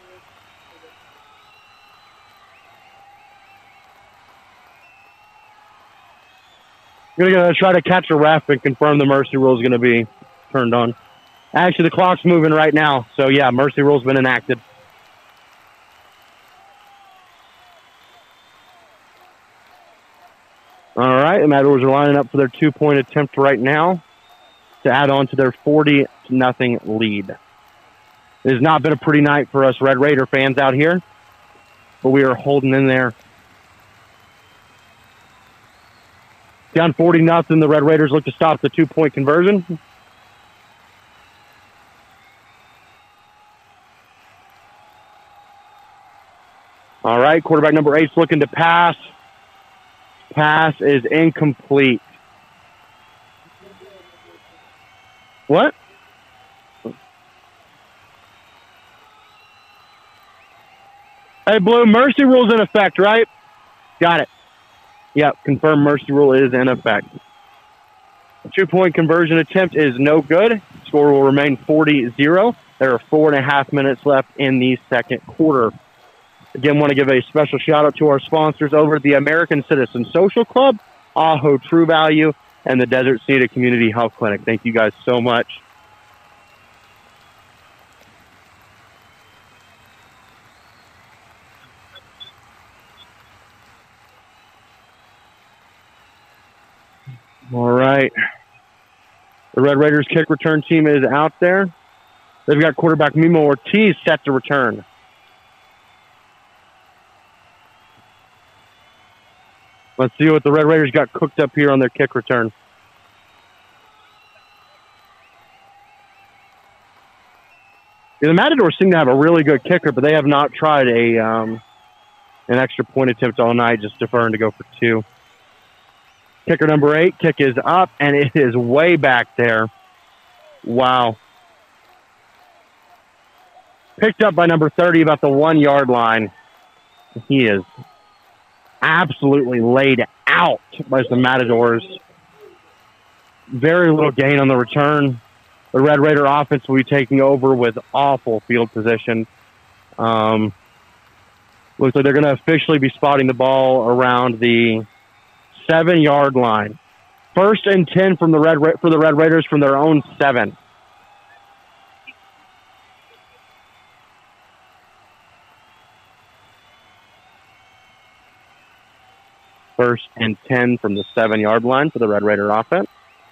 I'm going to try to catch a ref and confirm the mercy rule is going to be turned on. Actually, the clock's moving right now. So, yeah, mercy rule's been enacted. All right, the Matadors are lining up for their two-point attempt right now to add on to their forty nothing lead. It has not been a pretty night for us Red Raider fans out here, but we are holding in there. Down forty nothing, the Red Raiders look to stop the two-point conversion. All right, quarterback number eight's looking to pass. Pass is incomplete. What? Hey, Blue, mercy rule's in effect, right? Got it. Yep, confirmed mercy rule is in effect. Two-point conversion attempt is no good. Score will remain forty zero. There are four and a half minutes left in the second quarter. Again, want to give a special shout out to our sponsors over at the American Citizen Social Club, Aho True Value, and the Desert Cedar Community Health Clinic. Thank you guys so much. All right. The Red Raiders kick return team is out there. They've got quarterback Mimo Ortiz set to return. Let's see what the Red Raiders got cooked up here on their kick return. Yeah, the Matadors seem to have a really good kicker, but they have not tried a um, an extra point attempt all night, just deferring to go for two. Kicker number eight, kick is up, and it is way back there. Wow. Picked up by number thirty, about the one-yard line. He is absolutely laid out by the Matadors. Very little gain on the return. The Red Raider offense will be taking over with awful field position. Um, looks like they're going to officially be spotting the ball around the seven-yard line. First and ten from the Red Ra- for the Red Raiders from their own seven. First and ten from the seven-yard line for the Red Raider offense.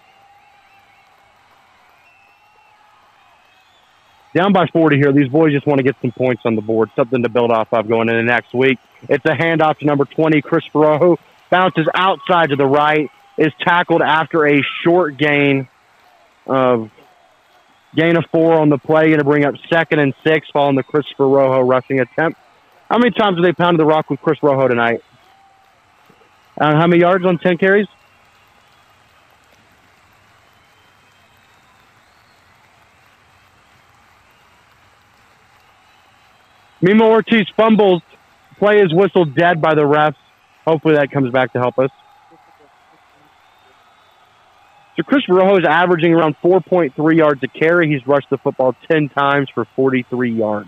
Down by forty here. These boys just want to get some points on the board, something to build off of going into next week. It's a handoff to number twenty, Chris Ferrojo. Bounces outside to the right, is tackled after a short gain of gain of four on the play. Going to bring up second and six following the Chris Ferrojo rushing attempt. How many times have they pounded the rock with Chris Ferrojo tonight? Uh, how many yards on ten carries? Mimo Ortiz fumbles. Play is whistled dead by the refs. Hopefully that comes back to help us. So Chris Ferrojo is averaging around four point three yards a carry. He's rushed the football ten times for forty-three yards.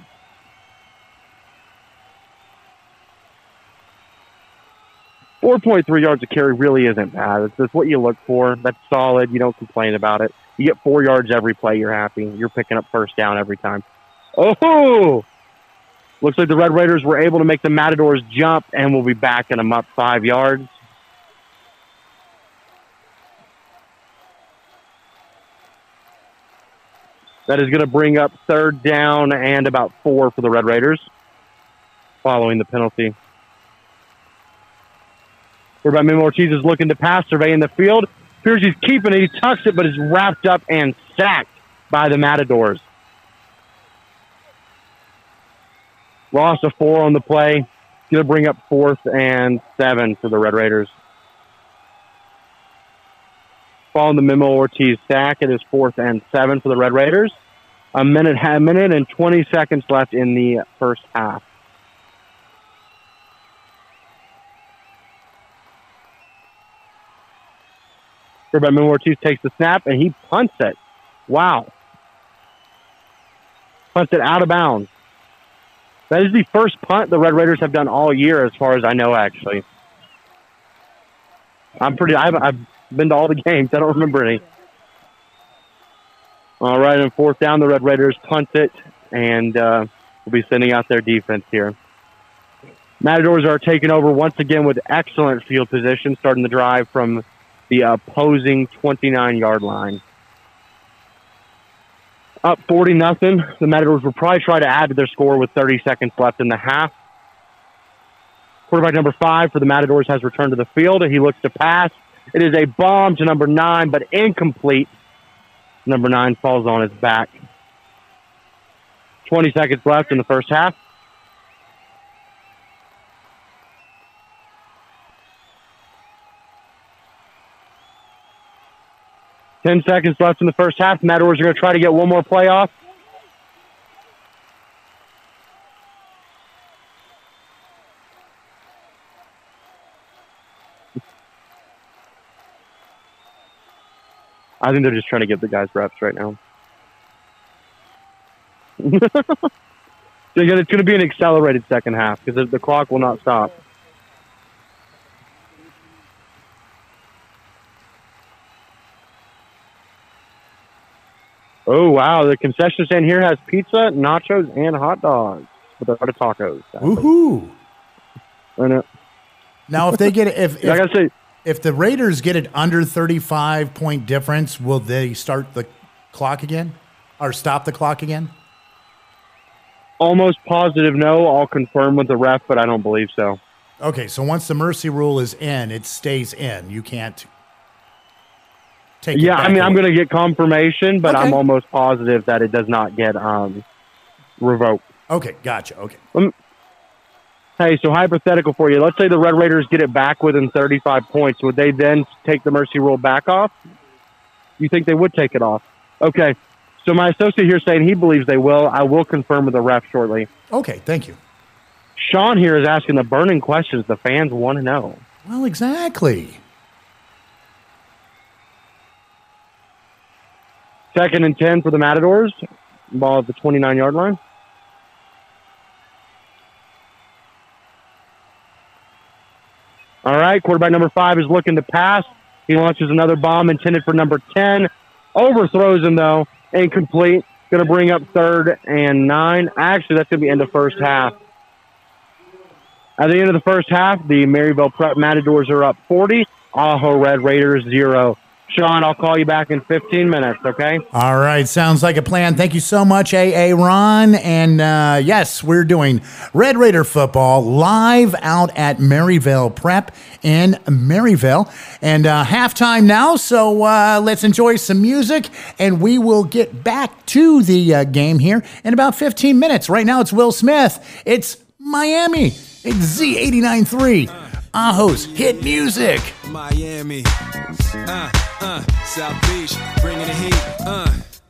four point three yards a carry really isn't bad. It's just what you look for. That's solid. You don't complain about it. You get four yards every play, you're happy. You're picking up first down every time. Oh! Looks like the Red Raiders were able to make the Matadors jump, and we'll be backing them up five yards. That is going to bring up third down and about four for the Red Raiders following the penalty. Quarterback Mimo Ortiz is looking to pass, surveying the field. Appears he's keeping it. He tucks it, but is wrapped up and sacked by the Matadors. Loss of four on the play. Going to bring up fourth and seven for the Red Raiders. Following the Mimo Ortiz sack, it is fourth and seven for the Red Raiders. A minute, a minute and twenty seconds left in the first half. Quarterback Mimo Ortiz takes the snap, and he punts it. Wow. Punts it out of bounds. That is the first punt the Red Raiders have done all year, as far as I know, actually. I'm pretty, I've, I've been to all the games. I don't remember any. All right, and fourth down, the Red Raiders punt it, and uh, we'll be sending out their defense here. Matadors are taking over once again with excellent field position, starting the drive from the opposing twenty-nine-yard line. Up forty nothing. The Matadors will probably try to add to their score with thirty seconds left in the half. Quarterback number five for the Matadors has returned to the field, and he looks to pass. It is a bomb to number nine, but incomplete. Number nine falls on his back. twenty seconds left in the first half. Ten seconds left in the first half. The Matadors are going to try to get one more play off. I think they're just trying to give the guys reps right now. It's going to be an accelerated second half because the clock will not stop. Oh, wow. The concession stand here has pizza, nachos, and hot dogs with a lot of tacos. Woohoo. I know. Now, if they get it, if, if, like I say, if the Raiders get it under thirty-five point difference, will they start the clock again or stop the clock again? Almost positive no. I'll confirm with the ref, but I don't believe so. Okay, so once the mercy rule is in, it stays in. You can't take it Yeah, back I mean, away. I'm going to get confirmation, but Okay. I'm almost positive that it does not get um, revoked. Okay, gotcha. Okay. Um, hey, so hypothetical for you. Let's say the Red Raiders get it back within thirty-five points. Would they then take the mercy rule back off? You think they would take it off? Okay. So my associate here is saying he believes they will. I will confirm with the ref shortly. Okay, thank you. Sean here is asking the burning questions the fans want to know. Well, exactly. Second and ten for the Matadors. Ball at the twenty-nine-yard line. All right, quarterback number five is looking to pass. He launches another bomb intended for number ten. Overthrows him, though. Incomplete. Going to bring up third and nine. Actually, that's going to be end of first half. At the end of the first half, the Maryville Prep Matadors are up forty. Ajo Red Raiders zero. Sean, I'll call you back in fifteen minutes, okay? All right, sounds like a plan. Thank you so much, A A. Ron. And uh, yes, we're doing Red Raider football live out at Maryville Prep in Maryville. And uh, halftime now, so uh, let's enjoy some music, and we will get back to the uh, game here in about fifteen minutes. Right now, it's Will Smith. It's Miami. It's Z eighty-nine point three. Ajo's hit music. Miami, uh, uh, South Beach, bringing the heat, uh.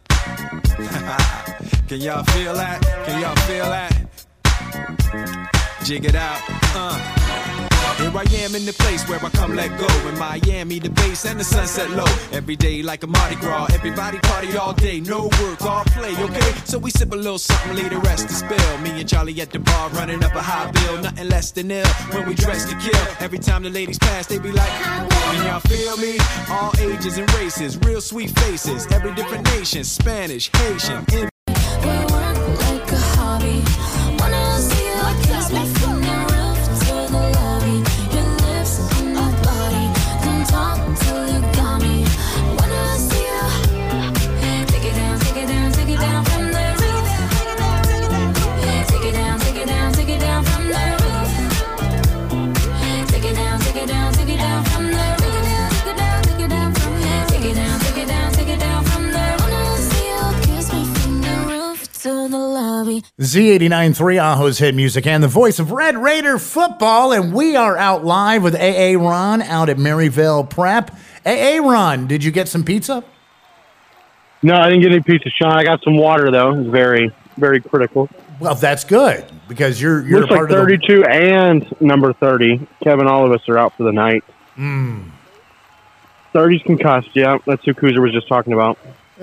Can y'all feel that? Can y'all feel that? Jig it out, uh. Here I am in the place where I come let go. In Miami, the base and the sunset low. Every day like a Mardi Gras. Everybody party all day. No work, all play, okay? So we sip a little something, leave the rest to spill. Me and Charlie at the bar running up a high bill. Nothing less than ill when we dress to kill. Every time the ladies pass, they be like, can y'all feel me? All ages and races, real sweet faces. Every different nation, Spanish, Haitian, Indian. Like a hobby. Wanna see you kiss me from the roof to the lobby. Your lips on my body. Don't talk till you got me. Wanna see you take it down, take it down, take it down from the roof. Take it down, take it down, take it down from the roof. Take it down, take it down, take it down from the roof. Take it down, take it down from the Take it down, take it down, take it down from the Wanna see you kiss me from the roof to the lobby. Z eighty-nine point three, Ajo's hit music, and the voice of Red Raider football. And we are out live with A A. Ron out at Maryville Prep. A A. Ron, did you get some pizza? No, I didn't get any pizza, Sean. I got some water, though. It's very, very critical. Well, that's good because you're you're Looks a like part of the. thirty-two and number thirty. Kevin, all of us are out for the night. Mm. thirty's concussed, yeah. That's who Kuzer was just talking about.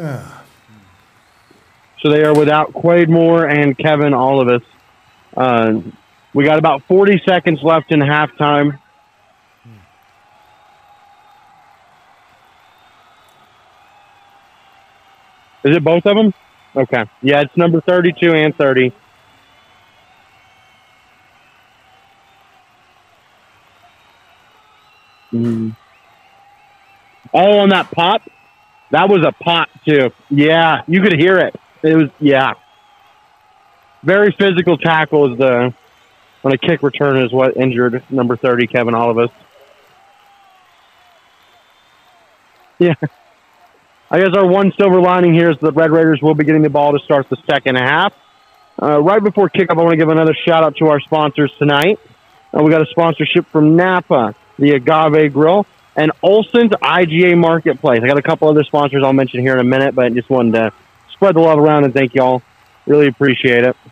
So they are without Quade Moore and Kevin, all of us. Uh, we got about forty seconds left in halftime. Is it both of them? Okay. Yeah, it's number thirty-two and thirty. Mm. Oh, on that pop? That was a pop, too. Yeah, you could hear it. It was, yeah. Very physical tackle is the, on a kick return is what injured number thirty, Kevin Olivas. Yeah. I guess our one silver lining here is the Red Raiders will be getting the ball to start the second half. Uh, right before kickoff, I want to give another shout out to our sponsors tonight. Uh, we got a sponsorship from Napa, the Agave Grill, and Olson's I G A Marketplace. I got a couple other sponsors I'll mention here in a minute, but I just wanted to spread the love around and thank y'all. Really appreciate it.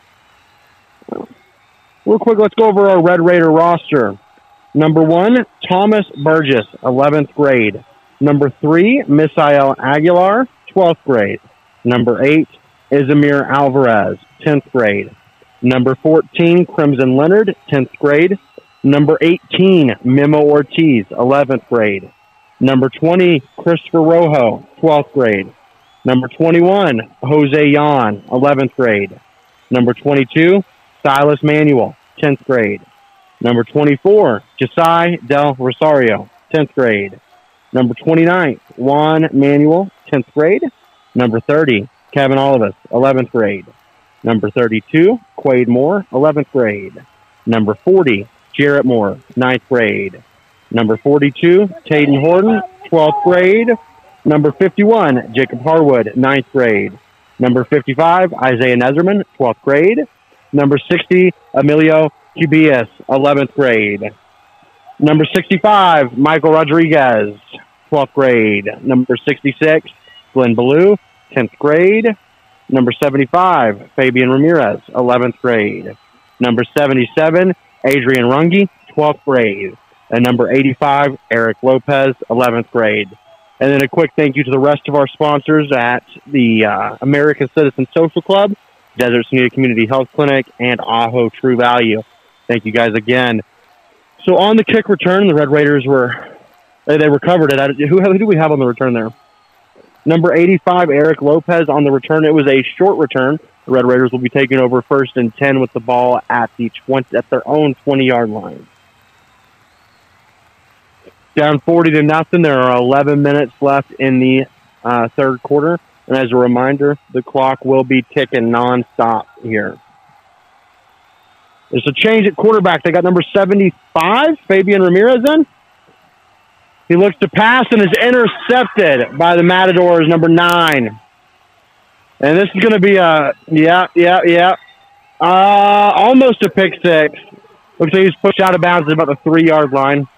Real quick, let's go over our Red Raider roster. Number one, Thomas Burgess, eleventh grade. Number three, Misael Aguilar, twelfth grade. Number eight, Isamir Alvarez, tenth grade. Number fourteen, Crimson Leonard, tenth grade. Number eighteen, Memo Ortiz, eleventh grade. Number twenty, Christopher Rojo, twelfth grade. Number twenty-one, Jose Yan, eleventh grade. Number twenty-two, Silas Manuel, tenth grade. Number twenty-four, Josiah Del Rosario, tenth grade. Number twenty-nine, Juan Manuel, tenth grade. Number thirty, Kevin Olivas, eleventh grade. Number thirty-two, Quade Moore, eleventh grade. Number forty, Jarrett Moore, ninth grade. Number forty-two, Tayden Horton, twelfth grade. Number fifty-one, Jacob Harwood, ninth grade. Number fifty-five, Isaiah Nezerman, twelfth grade. Number sixty, Emilio Cubillas, eleventh grade. Number sixty-five, Michael Rodriguez, twelfth grade. Number sixty-six, Glenn Ballou, tenth grade. Number seventy-five, Fabian Ramirez, eleventh grade. Number seventy-seven, Adrian Runge, twelfth grade. And number eighty-five, Eric Lopez, eleventh grade. And then a quick thank you to the rest of our sponsors at the uh, American Citizen Social Club, Desert Sonata Community Health Clinic, and Aho True Value. Thank you guys again. So on the kick return, the Red Raiders were, they recovered it. Who, who do we have on the return there? Number eighty-five, Eric Lopez on the return. It was a short return. The Red Raiders will be taking over first and ten with the ball at the twenty, at their own twenty-yard line. Down forty to nothing. There are eleven minutes left in the uh, third quarter. And as a reminder, the clock will be ticking nonstop here. There's a change at quarterback. They got number seventy-five, Fabian Ramirez in. He looks to pass and is intercepted by the Matadors, number nine. And this is going to be a, yeah, yeah, yeah. Uh, almost a pick six. Looks like he's pushed out of bounds at about the three-yard line.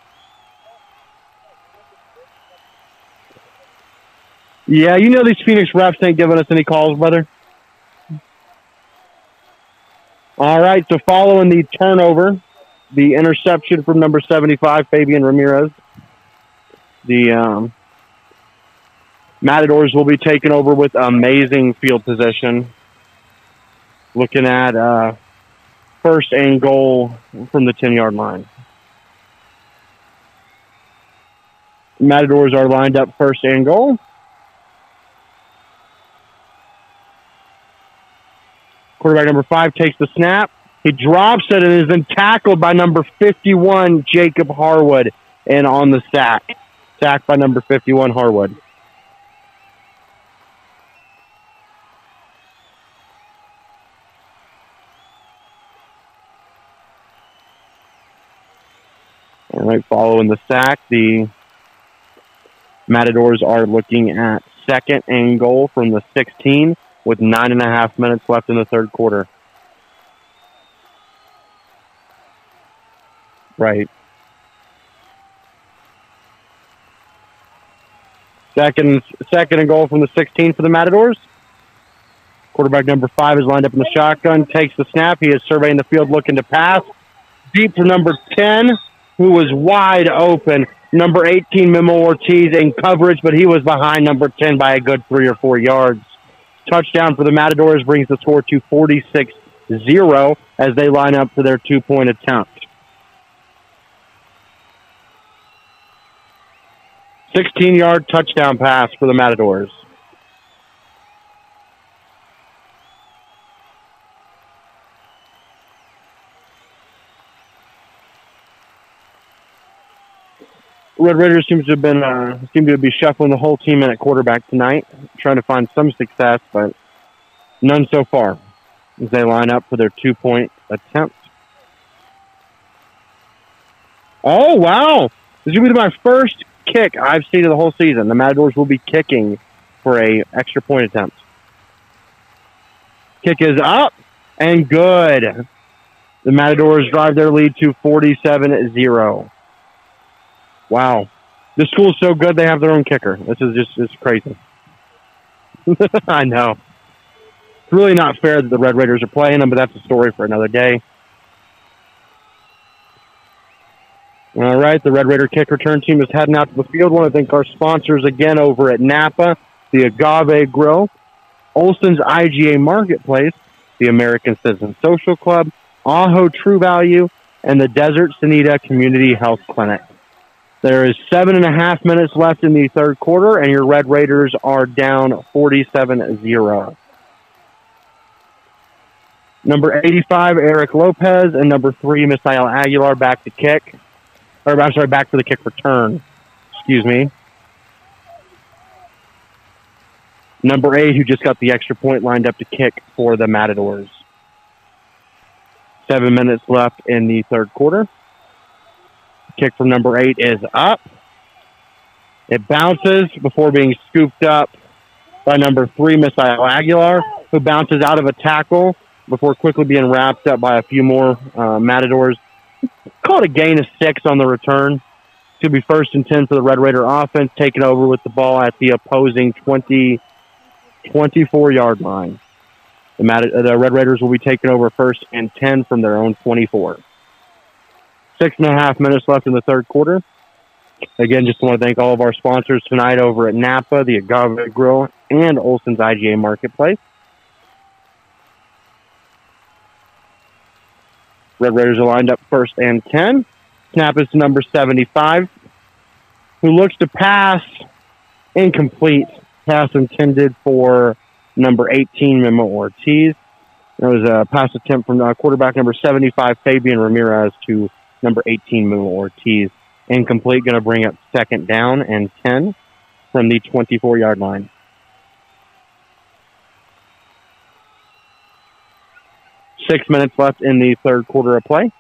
Yeah, you know these Phoenix refs ain't giving us any calls, brother. All right, so following the turnover, the interception from number seventy-five, Fabian Ramirez, the um, Matadors will be taken over with amazing field position. Looking at uh, first and goal from the ten-yard line. Matadors are lined up first and goal. Quarterback number five takes the snap. He drops it and is then tackled by number fifty-one, Jacob Harwood, and on the sack. Sacked by number fifty-one, Harwood. All right, following the sack, the Matadors are looking at second and goal from the sixteen with nine and a half minutes left in the third quarter. Right. Second, second and goal from the sixteen for the Matadors. Quarterback number five is lined up in the shotgun, takes the snap. He is surveying the field, looking to pass. Deep for number ten, who was wide open. Number eighteen, Memo Ortiz, in coverage, but he was behind number ten by a good three or four yards. Touchdown for the Matadors brings the score to forty-six zero as they line up for their two-point attempt. sixteen-yard touchdown pass for the Matadors. Red Raiders seems to have been uh, seem to be shuffling the whole team in at quarterback tonight, trying to find some success, but none so far as they line up for their two-point attempt. Oh, wow. This is going to be my first kick I've seen of the whole season. The Matadors will be kicking for a extra point attempt. Kick is up and good. The Matadors drive their lead to forty-seven zero. Wow. This school's so good they have their own kicker. This is just it's crazy. I know. It's really not fair that the Red Raiders are playing them, but that's a story for another day. All right, the Red Raider kick return team is heading out to the field. I want to thank our sponsors again over at Napa, the Agave Grill, Olson's I G A Marketplace, the American Citizen Social Club, Aho True Value, and the Desert Sonita Community Health Clinic. There is seven and a half minutes left in the third quarter, and your Red Raiders are down forty-seven zero. Number eighty-five, Eric Lopez, and number three, Misael Aguilar, back to kick. Or, I'm sorry, back to the kick return. Excuse me. Number eight, who just got the extra point, lined up to kick for the Matadors. Seven minutes left in the third quarter. Kick from number eight is up. It bounces before being scooped up by number three, Misael Aguilar, who bounces out of a tackle before quickly being wrapped up by a few more uh, Matadors. Called a gain of six on the return. It's going to be first and ten for the Red Raider offense, taking over with the ball at the opposing twenty, twenty-four-yard line. The, Mat- the Red Raiders will be taking over first and ten from their own twenty-four. Six and a half minutes left in the third quarter. Again, just want to thank all of our sponsors tonight over at Napa, the Agave Grill, and Olson's I G A Marketplace. Red Raiders are lined up first and ten. Snap is to number seventy-five, who looks to pass. Incomplete. Pass intended for number eighteen, Memo Ortiz. There was a pass attempt from uh, quarterback number seventy-five, Fabian Ramirez, to number eighteen, Memo Ortiz. Incomplete, going to bring up second down and ten from the twenty-four-yard line. Six minutes left in the third quarter of play.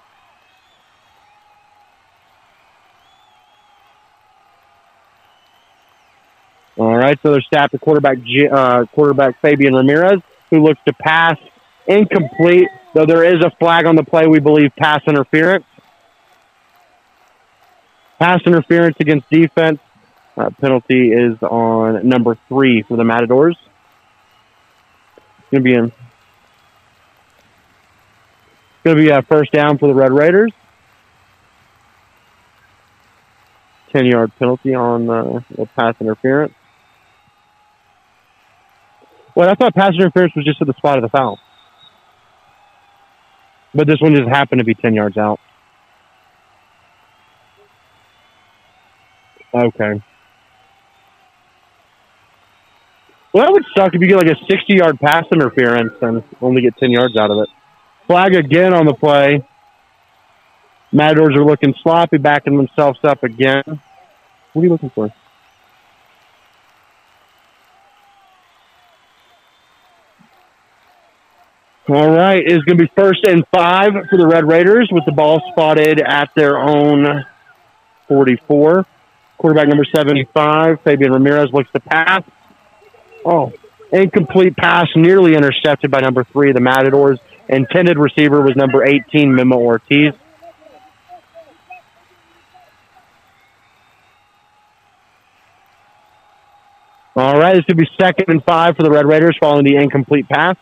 All right, so they're staffed to quarterback uh, quarterback Fabian Ramirez, who looks to pass. Incomplete, though there is a flag on the play, we believe pass interference. Pass interference against defense. Uh, penalty is on number three for the Matadors. Going to be in. Going to be a first down for the Red Raiders. ten-yard penalty on uh, the pass interference. Well, I thought pass interference was just at the spot of the foul. But this one just happened to be ten yards out. Okay. Well, that would suck if you get like a sixty-yard pass interference and only get ten yards out of it. Flag again on the play. Matadors are looking sloppy, backing themselves up again. What are you looking for? All right, it's going to be first and five for the Red Raiders with the ball spotted at their own forty-four. Quarterback number seventy-five, Fabian Ramirez, looks to pass. Oh, incomplete pass, nearly intercepted by number three, the Matadors. Intended receiver was number eighteen, Memo Ortiz. All right, this could be second and five for the Red Raiders following the incomplete pass.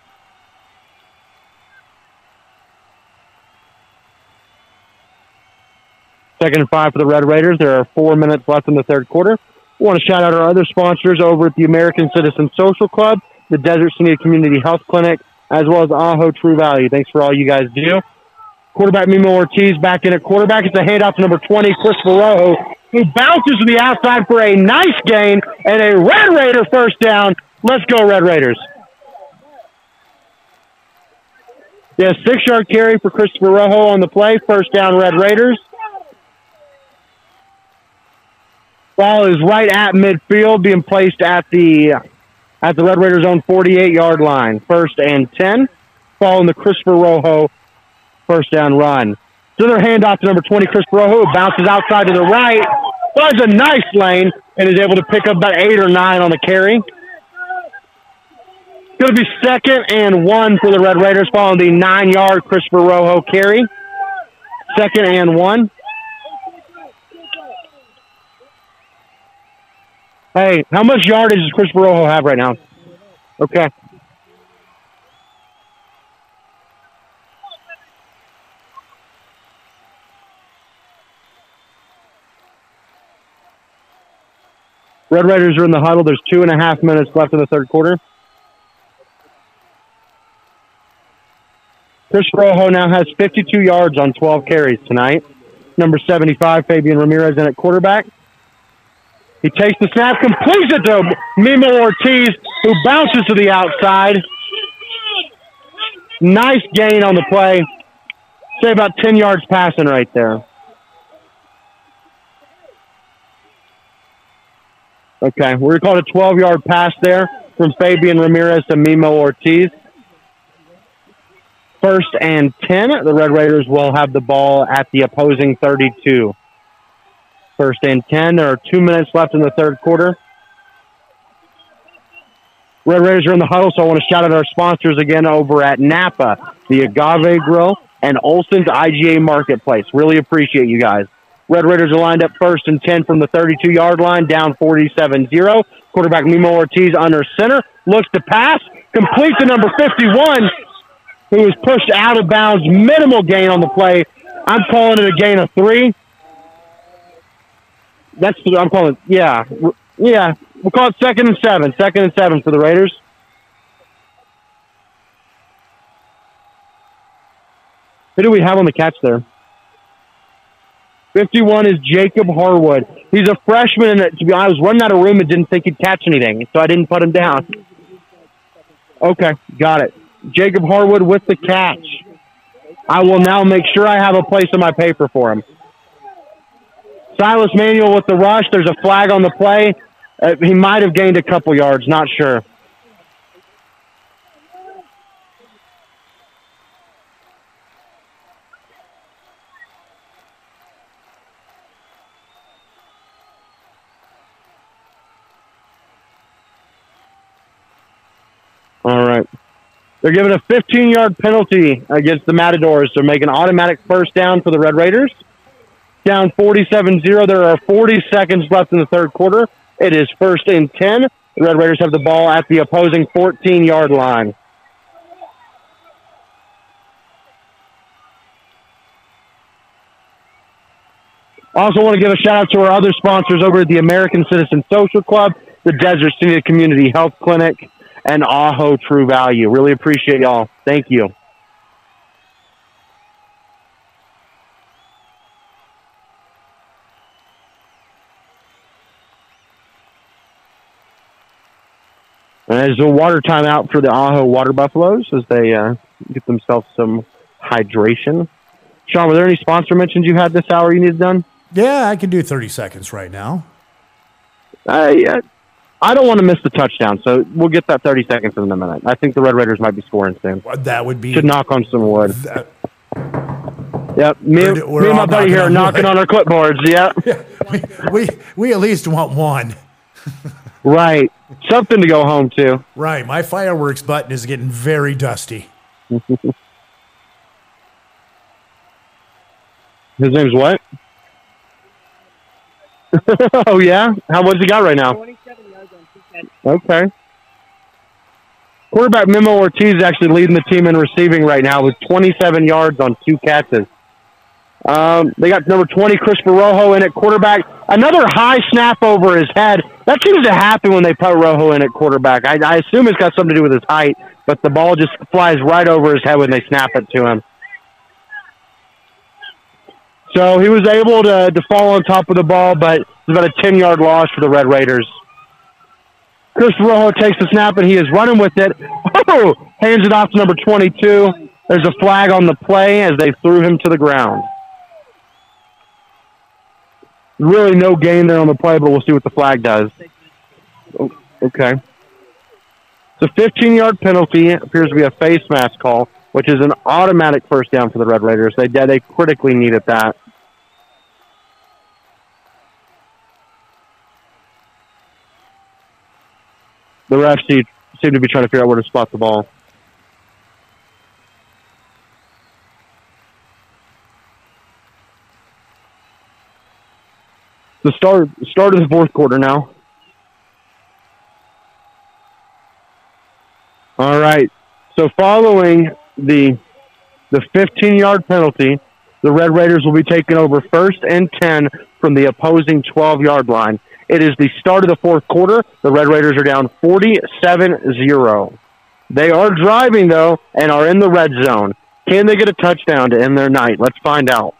Second and five for the Red Raiders. There are four minutes left in the third quarter. We want to shout out our other sponsors over at the American Citizen Social Club, the Desert Sonita Community Health Clinic, as well as Aho True Value. Thanks for all you guys do. Quarterback Memo Ortiz back in at quarterback. It's a handoff to number twenty, Christopher Rojo, who bounces to the outside for a nice gain and a Red Raider first down. Let's go, Red Raiders. Yeah, six-yard carry for Christopher Rojo on the play. First down, Red Raiders. Ball is right at midfield, being placed at the at the Red Raiders' own forty-eight-yard line. First and ten, following the Christopher Rojo first down run. Another handoff to number twenty, Christopher Rojo, who bounces outside to the right, finds a nice lane, and is able to pick up about eight or nine on the carry. Going to be second and one for the Red Raiders, following the nine-yard Christopher Rojo carry. Second and one. Hey, how much yardage does Christopher Rojo have right now? Okay. Red Raiders are in the huddle. There's two and a half minutes left in the third quarter. Chris Rojo now has fifty-two yards on twelve carries tonight. Number seventy-five, Fabian Ramirez in at quarterback. He takes the snap, completes it to Mimo Ortiz, who bounces to the outside. Nice gain on the play. Say about ten yards passing right there. Okay, we're going to call it a twelve-yard pass there from Fabian Ramirez to Mimo Ortiz. First and ten, the Red Raiders will have the ball at the opposing thirty-two. First and ten, there are two minutes left in the third quarter. Red Raiders are in the huddle, so I want to shout out our sponsors again over at Napa, the Agave Grill, and Olson's I G A Marketplace. Really appreciate you guys. Red Raiders are lined up first and ten from the thirty-two-yard line, down forty-seven zero. Quarterback Mimo Ortiz under center, looks to pass, complete to number fifty-one, who was pushed out of bounds. Minimal gain on the play. I'm calling it a gain of three. That's what I'm calling it. Yeah. Yeah. We'll call it second and seven. Second and seven for the Raiders. Who do we have on the catch there? fifty-one is Jacob Harwood. He's a freshman, and to be honest, I was running out of room and didn't think he'd catch anything, so I didn't put him down. Okay, got it. Jacob Harwood with the catch. I will now make sure I have a place in my paper for him. Silas Manuel with the rush. There's a flag on the play. Uh, he might have gained a couple yards, not sure. All right. They're giving a fifteen-yard penalty against the Matadors to make an automatic first down for the Red Raiders. Down forty-seven zero. There are forty seconds left in the third quarter. It is first and ten. The Red Raiders have the ball at the opposing fourteen-yard line. Also want to give a shout-out to our other sponsors over at the American Citizen Social Club, the Desert City Community Health Clinic, and Aho True Value. Really appreciate y'all. Thank you. And there's a water timeout for the Aho Water Buffaloes as they uh, get themselves some hydration. Sean, were there any sponsor mentions you had this hour you needed done? Yeah, I can do thirty seconds right now. Uh, yeah. I don't want to miss the touchdown, so we'll get that thirty seconds in a minute. I think the Red Raiders might be scoring soon. That would be... Should knock on some wood. That, yep, me, we're, me we're and my buddy here are knocking wood. on our clipboards, yeah. yeah we, we, we at least want one. Right. Something to go home to. Right. My fireworks button is getting very dusty. His name's what? Oh, yeah? How much he got right now? twenty-seven yards on two catches. Okay. Quarterback Mimo Ortiz is actually leading the team in receiving right now with twenty-seven yards on two catches. Um, they got number twenty, Christopher Rojo, in at quarterback. Another high snap over his head. That seems to happen when they put Rojo in at quarterback. I, I assume it's got something to do with his height, but the ball just flies right over his head when they snap it to him. So he was able to, to fall on top of the ball, but it's about a ten-yard loss for the Red Raiders. Chris Rojo takes the snap, and he is running with it. Oh! Hands it off to number twenty-two. There's a flag on the play as they threw him to the ground. Really no gain there on the play, but we'll see what the flag does. Oh, okay. It's a fifteen-yard penalty. It appears to be a face mask call, which is an automatic first down for the Red Raiders. They they critically needed that. The refs seem, seem to be trying to figure out where to spot the ball. The start start of the fourth quarter now. All right. So following the the fifteen-yard penalty, the Red Raiders will be taking over first and ten from the opposing twelve-yard line. It is the start of the fourth quarter. The Red Raiders are down forty-seven zero. They are driving, though, and are in the red zone. Can they get a touchdown to end their night? Let's find out.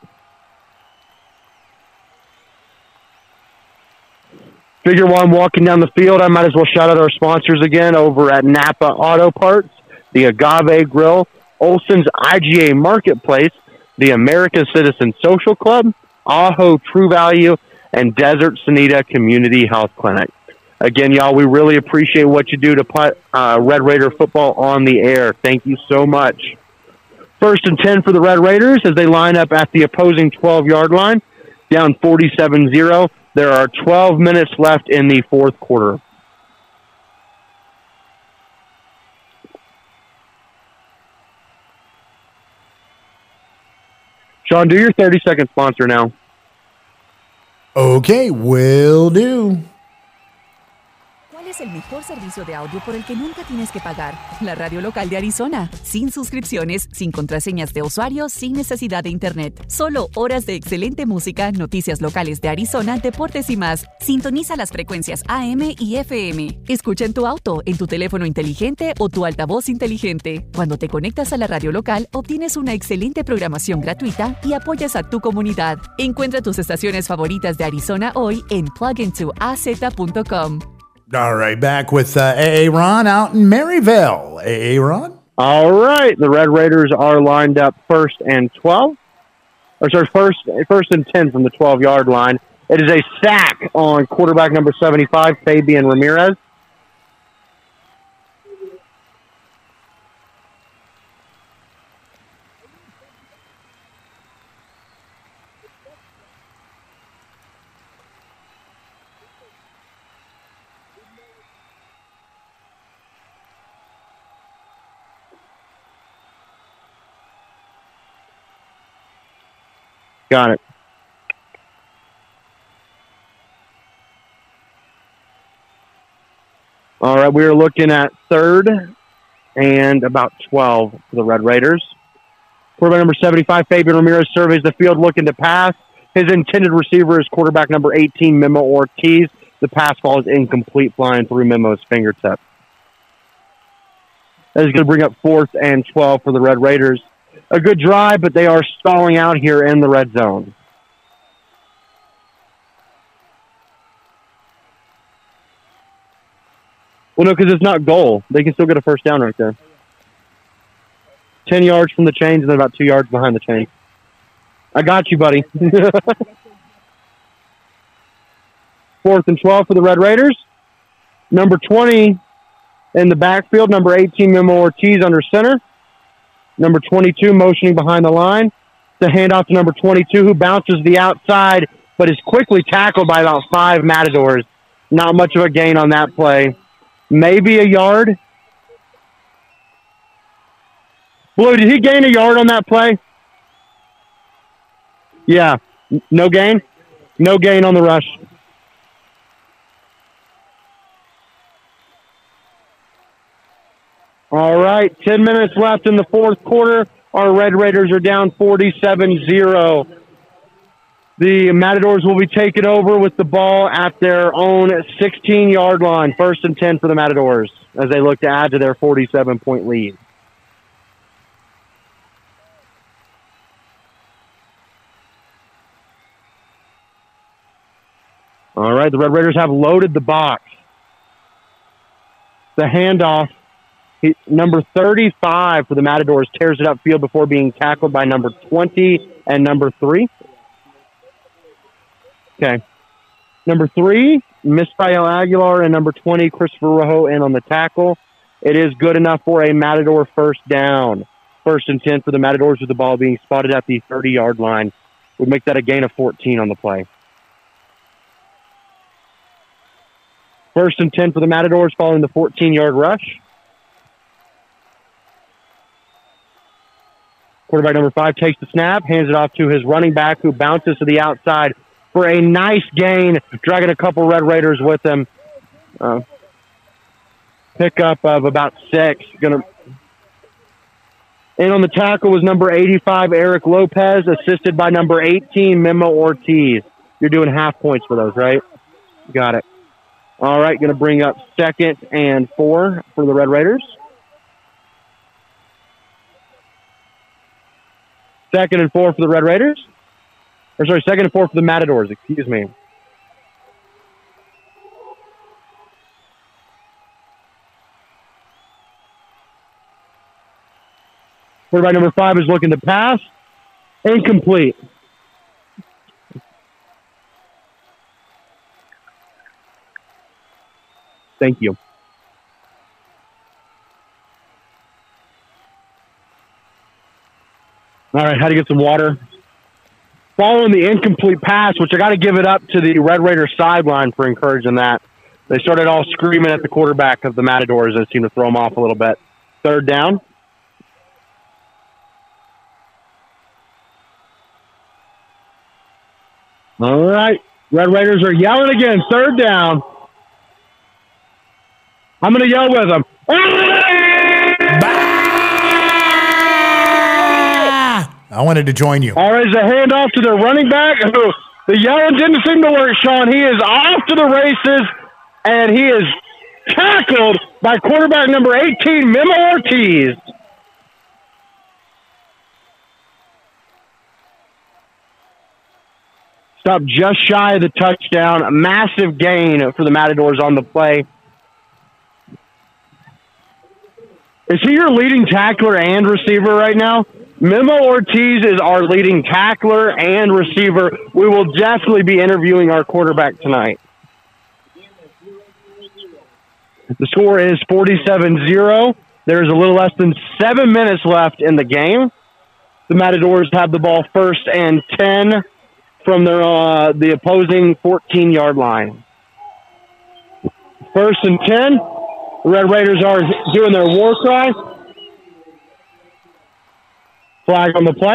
Figure while I'm walking down the field, I might as well shout out our sponsors again over at Napa Auto Parts, the Agave Grill, Olson's I G A Marketplace, the American Citizen Social Club, Aho True Value, and Desert Sonita Community Health Clinic. Again, y'all, we really appreciate what you do to put uh, Red Raider football on the air. Thank you so much. First and ten for the Red Raiders as they line up at the opposing twelve-yard line, down forty-seven zero. There are twelve minutes left in the fourth quarter. Sean, do your thirty-second sponsor now. Okay, will do. ¿Cuál es el mejor servicio de audio por el que nunca tienes que pagar? La radio local de Arizona. Sin suscripciones, sin contraseñas de usuario, sin necesidad de internet. Solo horas de excelente música, noticias locales de Arizona, deportes y más. Sintoniza las frecuencias A M y F M. Escucha en tu auto, en tu teléfono inteligente o tu altavoz inteligente. Cuando te conectas a la radio local, obtienes una excelente programación gratuita y apoyas a tu comunidad. Encuentra tus estaciones favoritas de Arizona hoy en plug into a z punto com. All right, back with uh, A A. Ron out in Maryville. A A. Ron? All right, the Red Raiders are lined up first and twelve. Or sorry, first, first and ten from the twelve-yard line. It is a sack on quarterback number seventy-five, Fabian Ramirez. Got it. All right, we are looking at third and about twelve for the Red Raiders. Quarterback number seventy-five, Fabian Ramirez, surveys the field looking to pass. His intended receiver is quarterback number eighteen, Memo Ortiz. The pass ball is incomplete, flying through Memo's fingertip. That is going to bring up fourth and twelve for the Red Raiders. A good drive, but they are stalling out here in the red zone. Well, no, because it's not goal. They can still get a first down right there. Ten yards from the chains and then about two yards behind the chains. I got you, buddy. Fourth and twelve for the Red Raiders. Number twenty in the backfield. Number eighteen, Memo Ortiz under center. Number twenty-two motioning behind the line. The handoff to number twenty-two, who bounces the outside, but is quickly tackled by about five Matadors. Not much of a gain on that play. Maybe a yard. Blue, did he gain a yard on that play? Yeah. No gain? No gain on the rush. All right, ten minutes left in the fourth quarter. Our Red Raiders are down forty-seven zero. The Matadors will be taken over with the ball at their own sixteen-yard line. First and ten for the Matadors as they look to add to their forty-seven point lead. All right, the Red Raiders have loaded the box. The handoff. He, number thirty-five for the Matadors tears it upfield before being tackled by number twenty and number three. Okay. Number three, Misael Aguilar, and number twenty, Christopher Rojo in on the tackle. It is good enough for a Matador first down. First and ten for the Matadors with the ball being spotted at the thirty-yard line. Would make that a gain of fourteen on the play. First and ten for the Matadors following the fourteen-yard rush. Quarterback number five takes the snap, hands it off to his running back, who bounces to the outside for a nice gain, dragging a couple Red Raiders with him. Uh, pickup of about six. Gonna. And on the tackle was number eighty-five, Eric Lopez, assisted by number eighteen, Memo Ortiz. You're doing half points for those, right? Got it. All right, going to bring up second and four for the Red Raiders. Second and four for the Red Raiders. Or sorry, second and four for the Matadors, excuse me. Quarterback number five is looking to pass. Incomplete. Thank you. All right, had to get some water. Following the incomplete pass, which I got to give it up to the Red Raiders sideline for encouraging that. They started all screaming at the quarterback of the Matadors and seemed to throw him off a little bit. Third down. All right, Red Raiders are yelling again. Third down. I'm going to yell with them. I wanted to join you. All right, it's a handoff to their running back. Who the yelling didn't seem to work, Sean. He is off to the races, and he is tackled by quarterback number eighteen, Memo Ortiz. Stopped just shy of the touchdown. A massive gain for the Matadors on the play. Is he your leading tackler and receiver right now? Memo Ortiz is our leading tackler and receiver. We will definitely be interviewing our quarterback tonight. The score is forty-seven zero. There's a little less than seven minutes left in the game. The Matadors have the ball first and ten from their uh, the opposing fourteen-yard line. First and ten. The Red Raiders are doing their war cry. Flag on the play.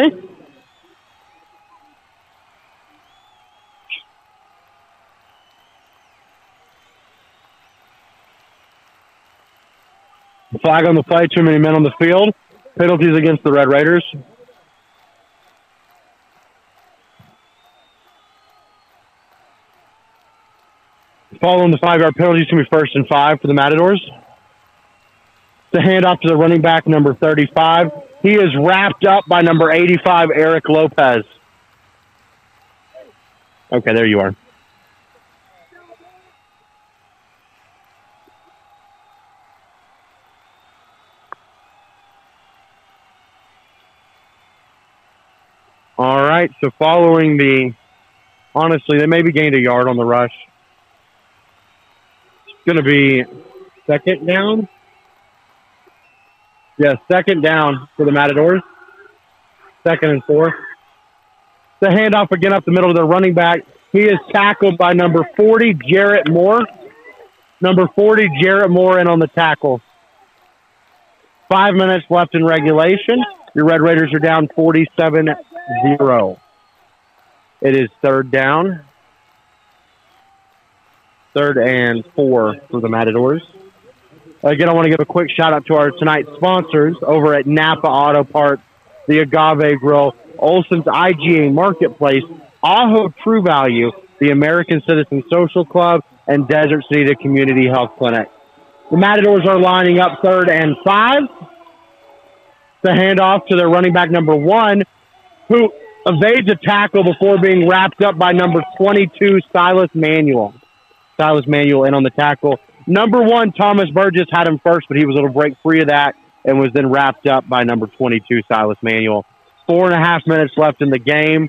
Flag on the play. Too many men on the field. Penalties against the Red Raiders. Following the five-yard penalty, it's going to be first and five for the Matadors. The handoff to the running back, number thirty-five. He is wrapped up by number eighty-five, Eric Lopez. Okay, there you are. All right, so following the, honestly, they maybe gained a yard on the rush. It's going to be second down. Yes, yeah, second down for the Matadors. Second and four. The handoff again up the middle of their running back. He is tackled by number forty, Jarrett Moore. Number forty, Jarrett Moore in on the tackle. Five minutes left in regulation. Your Red Raiders are down forty-seven zero. It is third down. Third and four for the Matadors. Again, I want to give a quick shout-out to our tonight's sponsors over at Napa Auto Parts, the Agave Grill, Olson's I G A Marketplace, Ajo True Value, the American Citizen Social Club, and Desert City Community Health Clinic. The Matadors are lining up third and five. The handoff to their running back, number one, who evades a tackle before being wrapped up by number twenty-two, Silas Manuel. Silas Manuel in on the tackle. Number one, Thomas Burgess had him first, but he was able to break free of that and was then wrapped up by number twenty-two, Silas Manuel. Four and a half minutes left in the game.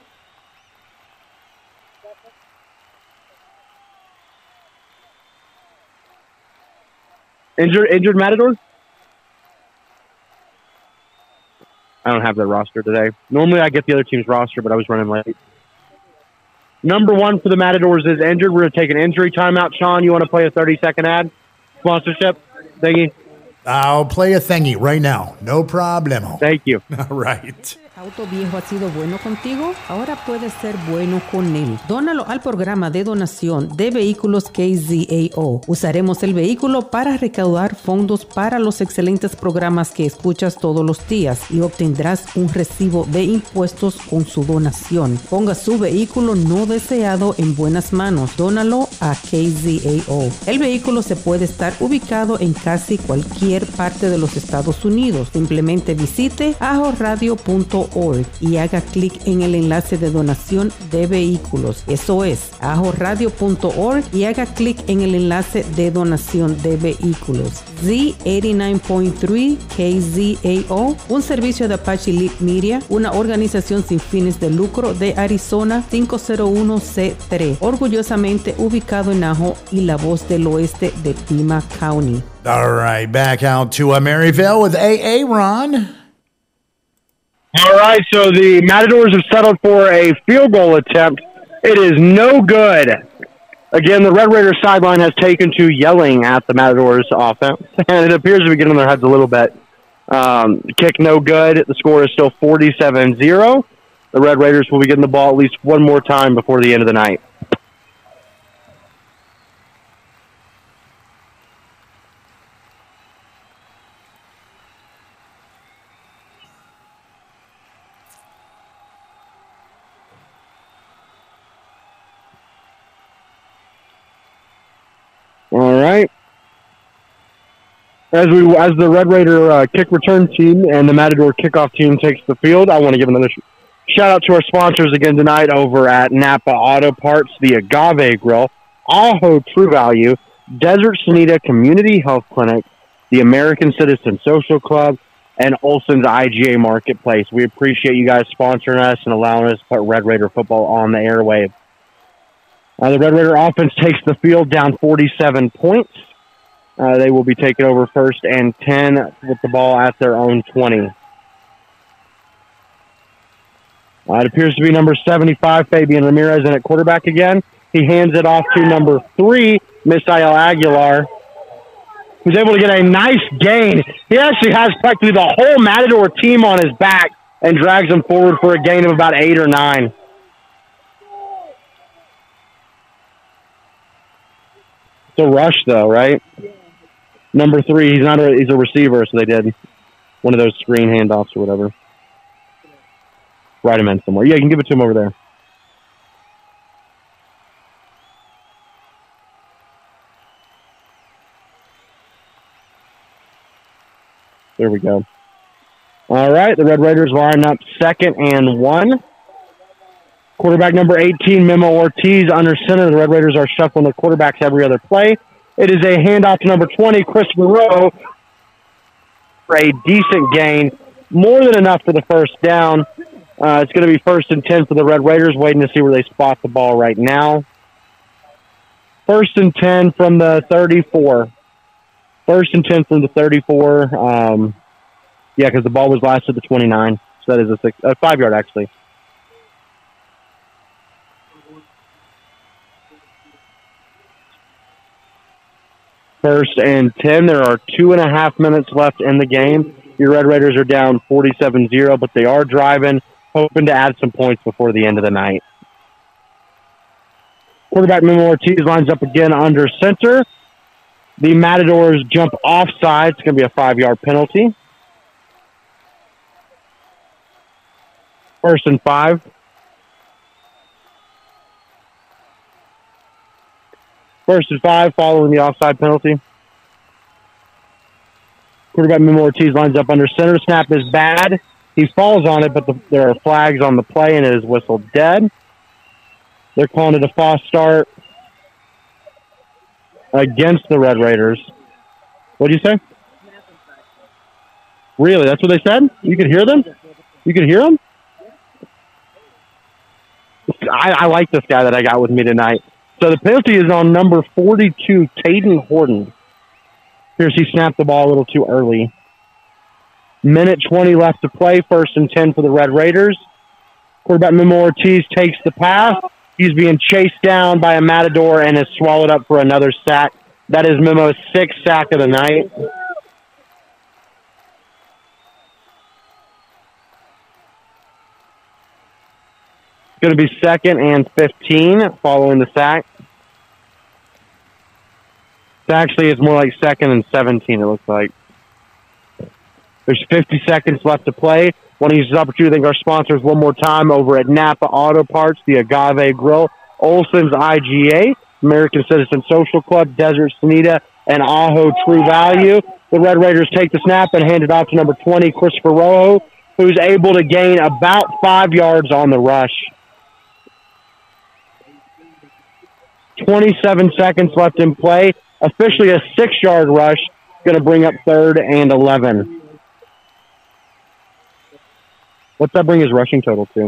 Injured, injured Matadors? I don't have their roster today. Normally I get the other team's roster, but I was running late. Number one for the Matadors is injured. We're going to take an injury timeout. Sean, you want to play a thirty-second ad? Sponsorship? Thingy? I'll play a thingy right now. No problemo. Thank you. All right. ¿Auto viejo ha sido bueno contigo? Ahora puedes ser bueno con él. Dónalo al programa de donación de vehículos K Z A O. Usaremos el vehículo para recaudar fondos para los excelentes programas que escuchas todos los días y obtendrás un recibo de impuestos con su donación. Ponga su vehículo no deseado en buenas manos. Dónalo a K Z A O. El vehículo se puede estar ubicado en casi cualquier parte de los Estados Unidos. Simplemente visite ajo radio punto punto org y haga clic en el enlace de donación de vehículos. Eso es ajo radio punto org y haga clic en el enlace de donación de vehículos. Z ochenta y nueve punto tres K Z A O, un servicio de Apache Elite Media, una organización sin fines de lucro de Arizona cinco cero uno C tres, orgullosamente ubicado en Ajo y la voz del oeste de Pima County. All right, back out to uh, Maryville with A A, Ron. All right, so the Matadors have settled for a field goal attempt. It is no good. Again, the Red Raiders sideline has taken to yelling at the Matadors offense, and it appears to be getting in their heads a little bit. Um, kick no good. The score is still forty-seven zero. The Red Raiders will be getting the ball at least one more time before the end of the night. All right. As we, as the Red Raider uh, kick return team and the Matador kickoff team takes the field, I want to give another sh- shout out to our sponsors again tonight over at Napa Auto Parts, the Agave Grill, Ajo True Value, Desert Sonita Community Health Clinic, the American Citizen Social Club, and Olson's I G A Marketplace. We appreciate you guys sponsoring us and allowing us to put Red Raider football on the airwave. Uh, the Red Raider offense takes the field down forty-seven points. Uh, they will be taking over first and ten with the ball at their own twenty. Uh, it appears to be number seventy-five, Fabian Ramirez, in at quarterback again. He hands it off to number three, Misael Aguilar, who's able to get a nice gain. He actually has practically the whole Matador team on his back and drags them forward for a gain of about eight or nine. It's a rush, though, right? Number three, he's not a, he's a receiver, so they did one of those screen handoffs or whatever. Write him in somewhere. Yeah, you can give it to him over there. There we go. All right, the Red Raiders line up second and one. Quarterback number eighteen, Memo Ortiz, under center. The Red Raiders are shuffling their quarterbacks every other play. It is a handoff to number twenty, Christopher Rowe, for a decent gain. More than enough for the first down. Uh, it's going to be first and ten for the Red Raiders, waiting to see where they spot the ball right now. First and ten from the thirty-four. First and ten from the thirty-four. Um, yeah, because the ball was last at the twenty-nine. So that is a, six, a five-yard, actually. First and ten. There are two and a half minutes left in the game. Your Red Raiders are down forty-seven zero, but they are driving, hoping to add some points before the end of the night. Quarterback Memo Ortiz lines up again under center. The Matadors jump offside. It's going to be a five-yard penalty. First and five. First and five following the offside penalty. Quarterback Memo Ortiz lines up under center. Snap is bad. He falls on it, but the, there are flags on the play, and it is whistled dead. They're calling it a false start against the Red Raiders. What did you say? Really? That's what they said? You could hear them? You could hear them? I, I like this guy that I got with me tonight. So the penalty is on number forty-two, Caden Horton. Here's he snapped the ball a little too early. Minute twenty left to play. First and ten for the Red Raiders. Quarterback Memo Ortiz takes the pass. He's being chased down by a Matador and is swallowed up for another sack. That is Memo's sixth sack of the night. It's going to be second and fifteen following the sack. Actually, it's more like second and seventeen, it looks like. There's fifty seconds left to play. Want to use this opportunity to thank our sponsors one more time over at Napa Auto Parts, the Agave Grill, Olson's I G A, American Citizen Social Club, Desert Sonita, and Ajo True Value. The Red Raiders take the snap and hand it off to number twenty, Christopher Rowe. who's able to gain about five yards on the rush. twenty-seven seconds left in play. Officially a six-yard rush. Going to bring up third and eleven. What's that bring his rushing total to?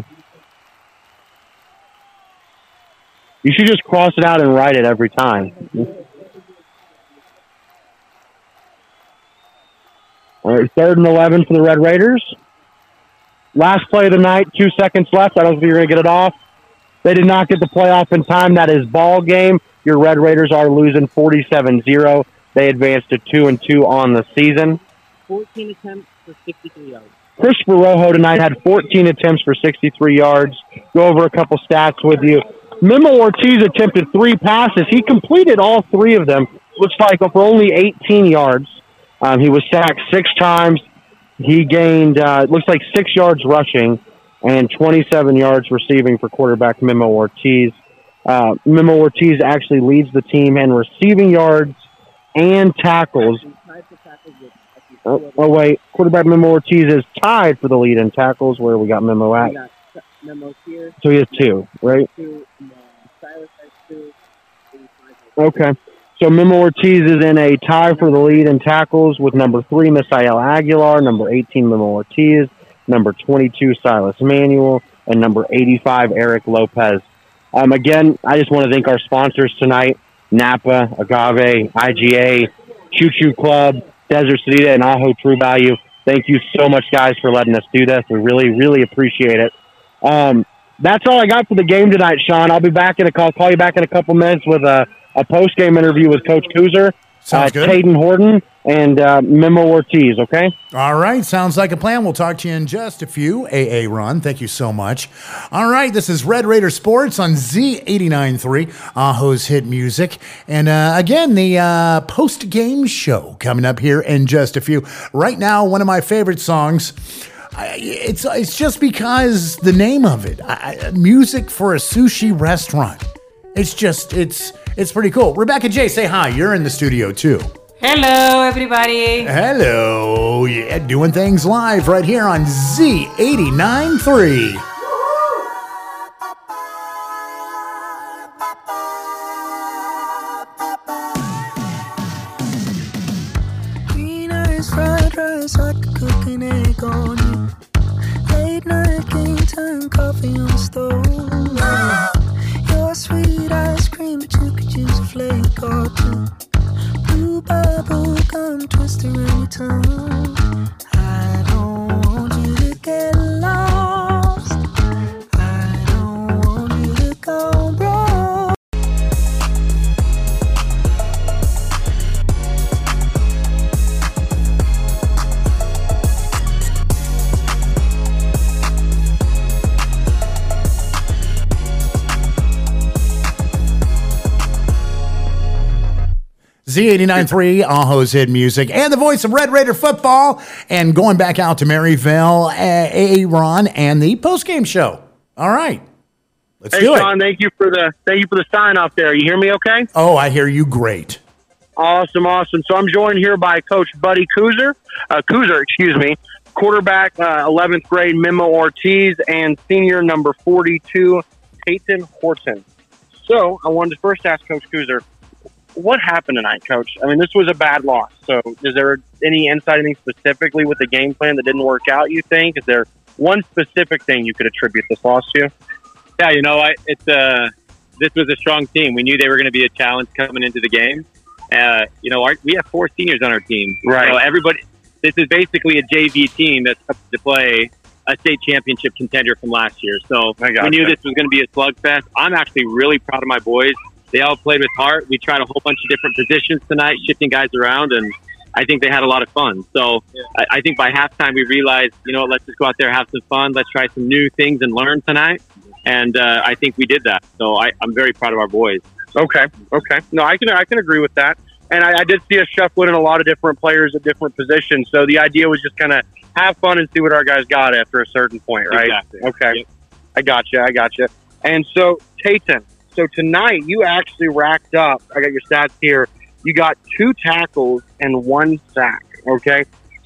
You should just cross it out and write it every time. All right, third and eleven for the Red Raiders. Last play of the night, two seconds left. I don't think you're going to get it off. They did not get the play off in time. That is ball game. Your Red Raiders are losing forty-seven zero. They advanced to two and two on the season. fourteen attempts for sixty-three yards. Christopher Rojo tonight had fourteen attempts for sixty-three yards. Go over a couple stats with you. Memo Ortiz attempted three passes. He completed all three of them. Looks like for only eighteen yards. Um, he was sacked six times. He gained, uh, looks like six yards rushing and twenty-seven yards receiving for quarterback Memo Ortiz. Uh, Memo Ortiz actually leads the team in receiving yards and tackles. Oh, oh wait, quarterback Memo Ortiz is tied for the lead in tackles. Where we got Memo at? So he has two, right? Okay. So Memo Ortiz is in a tie for the lead in tackles with number three, Misael Aguilar, number eighteen, Memo Ortiz, number twenty-two, Silas Manuel, and number eighty-five, Eric Lopez. Um, again, I just want to thank our sponsors tonight, Napa, Agave, I G A, Choo Choo Club, Desert Sedita, and Ajo True Value. Thank you so much, guys, for letting us do this. We really, really appreciate it. Um, that's all I got for the game tonight, Sean. I'll be back in a call. Call you back in a couple minutes with a, a post-game interview with Coach Kuzer, Sounds uh, good. Caden Horton, and uh, Memo Ortiz, okay? All right. Sounds like a plan. We'll talk to you in just a few. A A Ron, thank you so much. All right. This is Red Raider Sports on Z eighty-nine point three, Ajo's Hit Music. And uh, again, the uh, post-game show coming up here in just a few. Right now, one of my favorite songs. I, it's it's just because the name of it, I, music for a sushi restaurant. It's just it's it's pretty cool. Rebecca J, say hi. You're in the studio too. Hello, everybody. Hello, yeah, doing things live right here on Z eighty-nine point three. Green eyes, fried rice, I could cook an egg on you. Late night game time, coffee on the stove. Your sweet ice cream, but you could use a flake or two. Blue bubble gum twist around your tongue. I don't want you to get lost. I don't want you to go broke. Z eighty-nine point three, Ajo's Hit Music, and the voice of Red Raider football. And going back out to Maryville, A A Ron, and the postgame show. All right. Let's hey, do it. Sean, thank you for the thank you for the sign off there. You hear me okay? Oh, I hear you great. Awesome, awesome. So I'm joined here by Coach Buddy Kuzer, uh, Kuzer, excuse me, quarterback, uh, eleventh grade Memo Ortiz, and senior number forty-two, Peyton Horton. So I wanted to first ask Coach Kuzer, what happened tonight, Coach? I mean, this was a bad loss. So is there any insight, anything specifically with the game plan that didn't work out, you think? Is there one specific thing you could attribute this loss to? Yeah, you know, I, it's uh, this was a strong team. We knew they were going to be a challenge coming into the game. Uh, you know, our, we have four seniors on our team. Right. So everybody, this is basically a J V team that's up to play a state championship contender from last year. So we knew this was going to be a slugfest. I'm actually really proud of my boys. They all played with heart. We tried a whole bunch of different positions tonight, shifting guys around, and I think they had a lot of fun. So yeah. I, I think by halftime we realized, you know what, let's just go out there, have some fun. Let's try some new things and learn tonight. And uh, I think we did that. So I, I'm very proud of our boys. Okay, okay. No, I can I can agree with that. And I, I did see us shuffling in a lot of different players at different positions. So the idea was just kind of have fun and see what our guys got after a certain point, right? Exactly. Okay. Yep. I got you. I got you. And so, Tayton, so tonight you actually racked up, I got your stats here, you got two tackles and one sack, okay?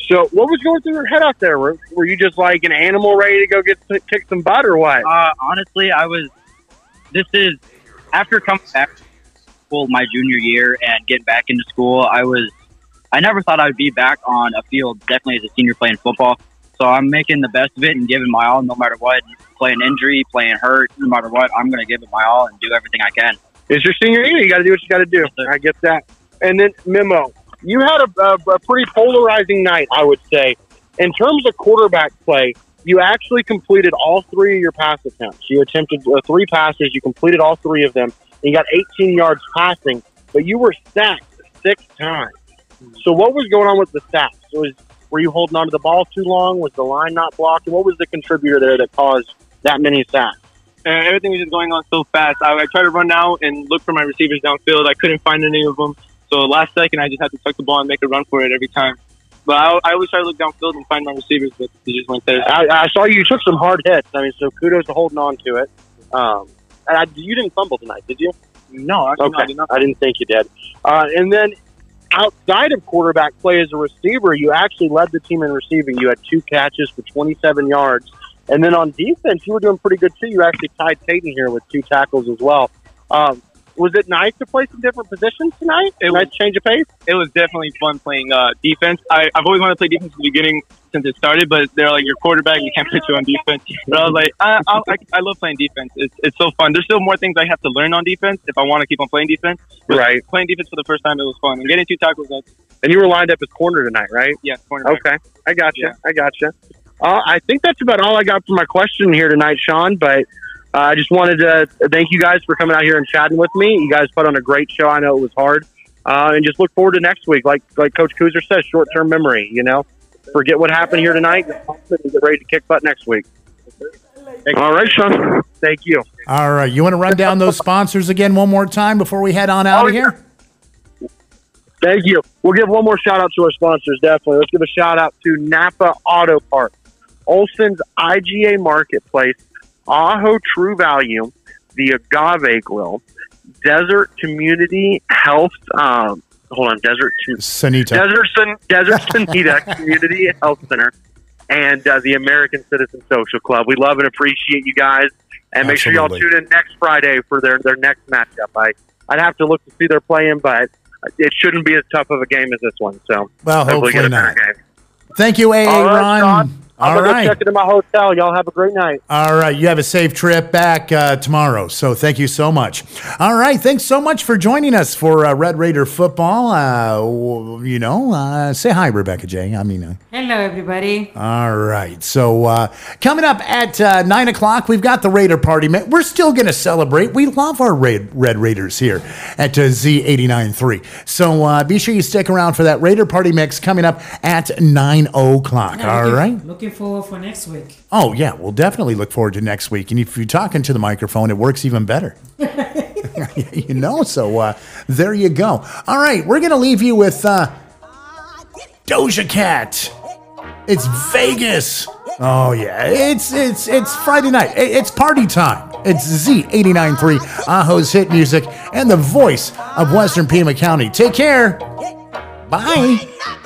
So what was going through your head out there? Were, were you just like an animal ready to go get kick some butt or what? Uh, honestly, I was. This is after coming back to school my junior year and getting back into school. I was. I never thought I'd be back on a field, definitely as a senior playing football. So I'm making the best of it and giving my all, no matter what. Playing injury, playing hurt, no matter what, I'm going to give it my all and do everything I can. It's your senior year. You got to do what you got to do. Yes, I get that. And then Memo, you had a, a, a pretty polarizing night, I would say. In terms of quarterback play, you actually completed all three of your pass attempts. You attempted uh, three passes. You completed all three of them. And you got eighteen yards passing, but you were sacked six times. So what was going on with the sacks? Was Were you holding on to the ball too long? Was the line not blocking? What was the contributor there that caused that many sacks? And everything was just going on so fast. I, I tried to run out and look for my receivers downfield. I couldn't find any of them. So last second, I just had to tuck the ball and make a run for it every time. But I, I always try to look downfield and find my receivers, but they just weren't there. I, I saw you took some hard hits. I mean, so kudos to holding on to it. Um, and I, you didn't fumble tonight, did you? No, actually okay. no, I did not. I didn't think you did. Uh, and then outside of quarterback play as a receiver, you actually led the team in receiving. You had two catches for twenty-seven yards. And then on defense, you were doing pretty good, too. You actually tied Peyton here with two tackles as well. Um, was it nice to play some different positions tonight? It nice was, change of pace? It was definitely fun playing uh, defense. I, I've always wanted to play defense at the beginning since it started, but they're like, your quarterback, you can't put you on defense. But I was like, I, I, I, I love playing defense. It's, it's so fun. There's still more things I have to learn on defense if I want to keep on playing defense. But right. Playing defense for the first time, it was fun. And getting two tackles, that's... And you were lined up as corner tonight, right? Yeah, cornerback. Okay, I got you. Yeah. I got you. Uh, I think that's about all I got for my question here tonight, Sean. But uh, I just wanted to thank you guys for coming out here and chatting with me. You guys put on a great show. I know it was hard. Uh, and just look forward to next week. Like like Coach Kuzer says, short-term memory, you know. Forget what happened here tonight and get ready to kick butt next week. All right, Sean. Thank you. All right. You want to run down those sponsors again one more time before we head on out oh, of here? Thank you. We'll give one more shout-out to our sponsors, definitely. Let's give a shout-out to Napa Auto Parts, Olson's I G A Marketplace, Aho True Value, the Agave Grill, Desert Community Health, um, hold on, Desert Sanita. Desert, San, Desert Sanita Community Health Center, and uh, the American Citizen Social Club. We love and appreciate you guys, and make sure y'all tune in next Friday for their, their next matchup. I, I'd have to look to see they're playing, but it shouldn't be as tough of a game as this one. So well, hopefully, hopefully not. Game. Thank you, A A. All right, Ron. Sean. I'm All going right. to check into my hotel. Y'all have a great night. All right. You have a safe trip back uh, tomorrow. So thank you so much. All right. Thanks so much for joining us for uh, Red Raider football. Uh, you know, uh, say hi, Rebecca J. I mean, uh, hello, everybody. All right. So uh, coming up at uh, nine o'clock, we've got the Raider Party. We're still going to celebrate. We love our Red, Red Raiders here at uh, Z eighty-nine point three. So uh, be sure you stick around for that Raider Party mix coming up at nine o'clock. Yeah, all looking, right. Looking forward for next week. Oh, yeah. We'll definitely look forward to next week. And if you're talking to the microphone, it works even better. You know, so uh, there you go. All right. We're going to leave you with uh, Doja Cat. It's Vegas. Oh, yeah. It's it's it's Friday night. It's party time. It's Z eighty-nine point three, Aho's hit music, and the voice of Western Pima County. Take care. Bye.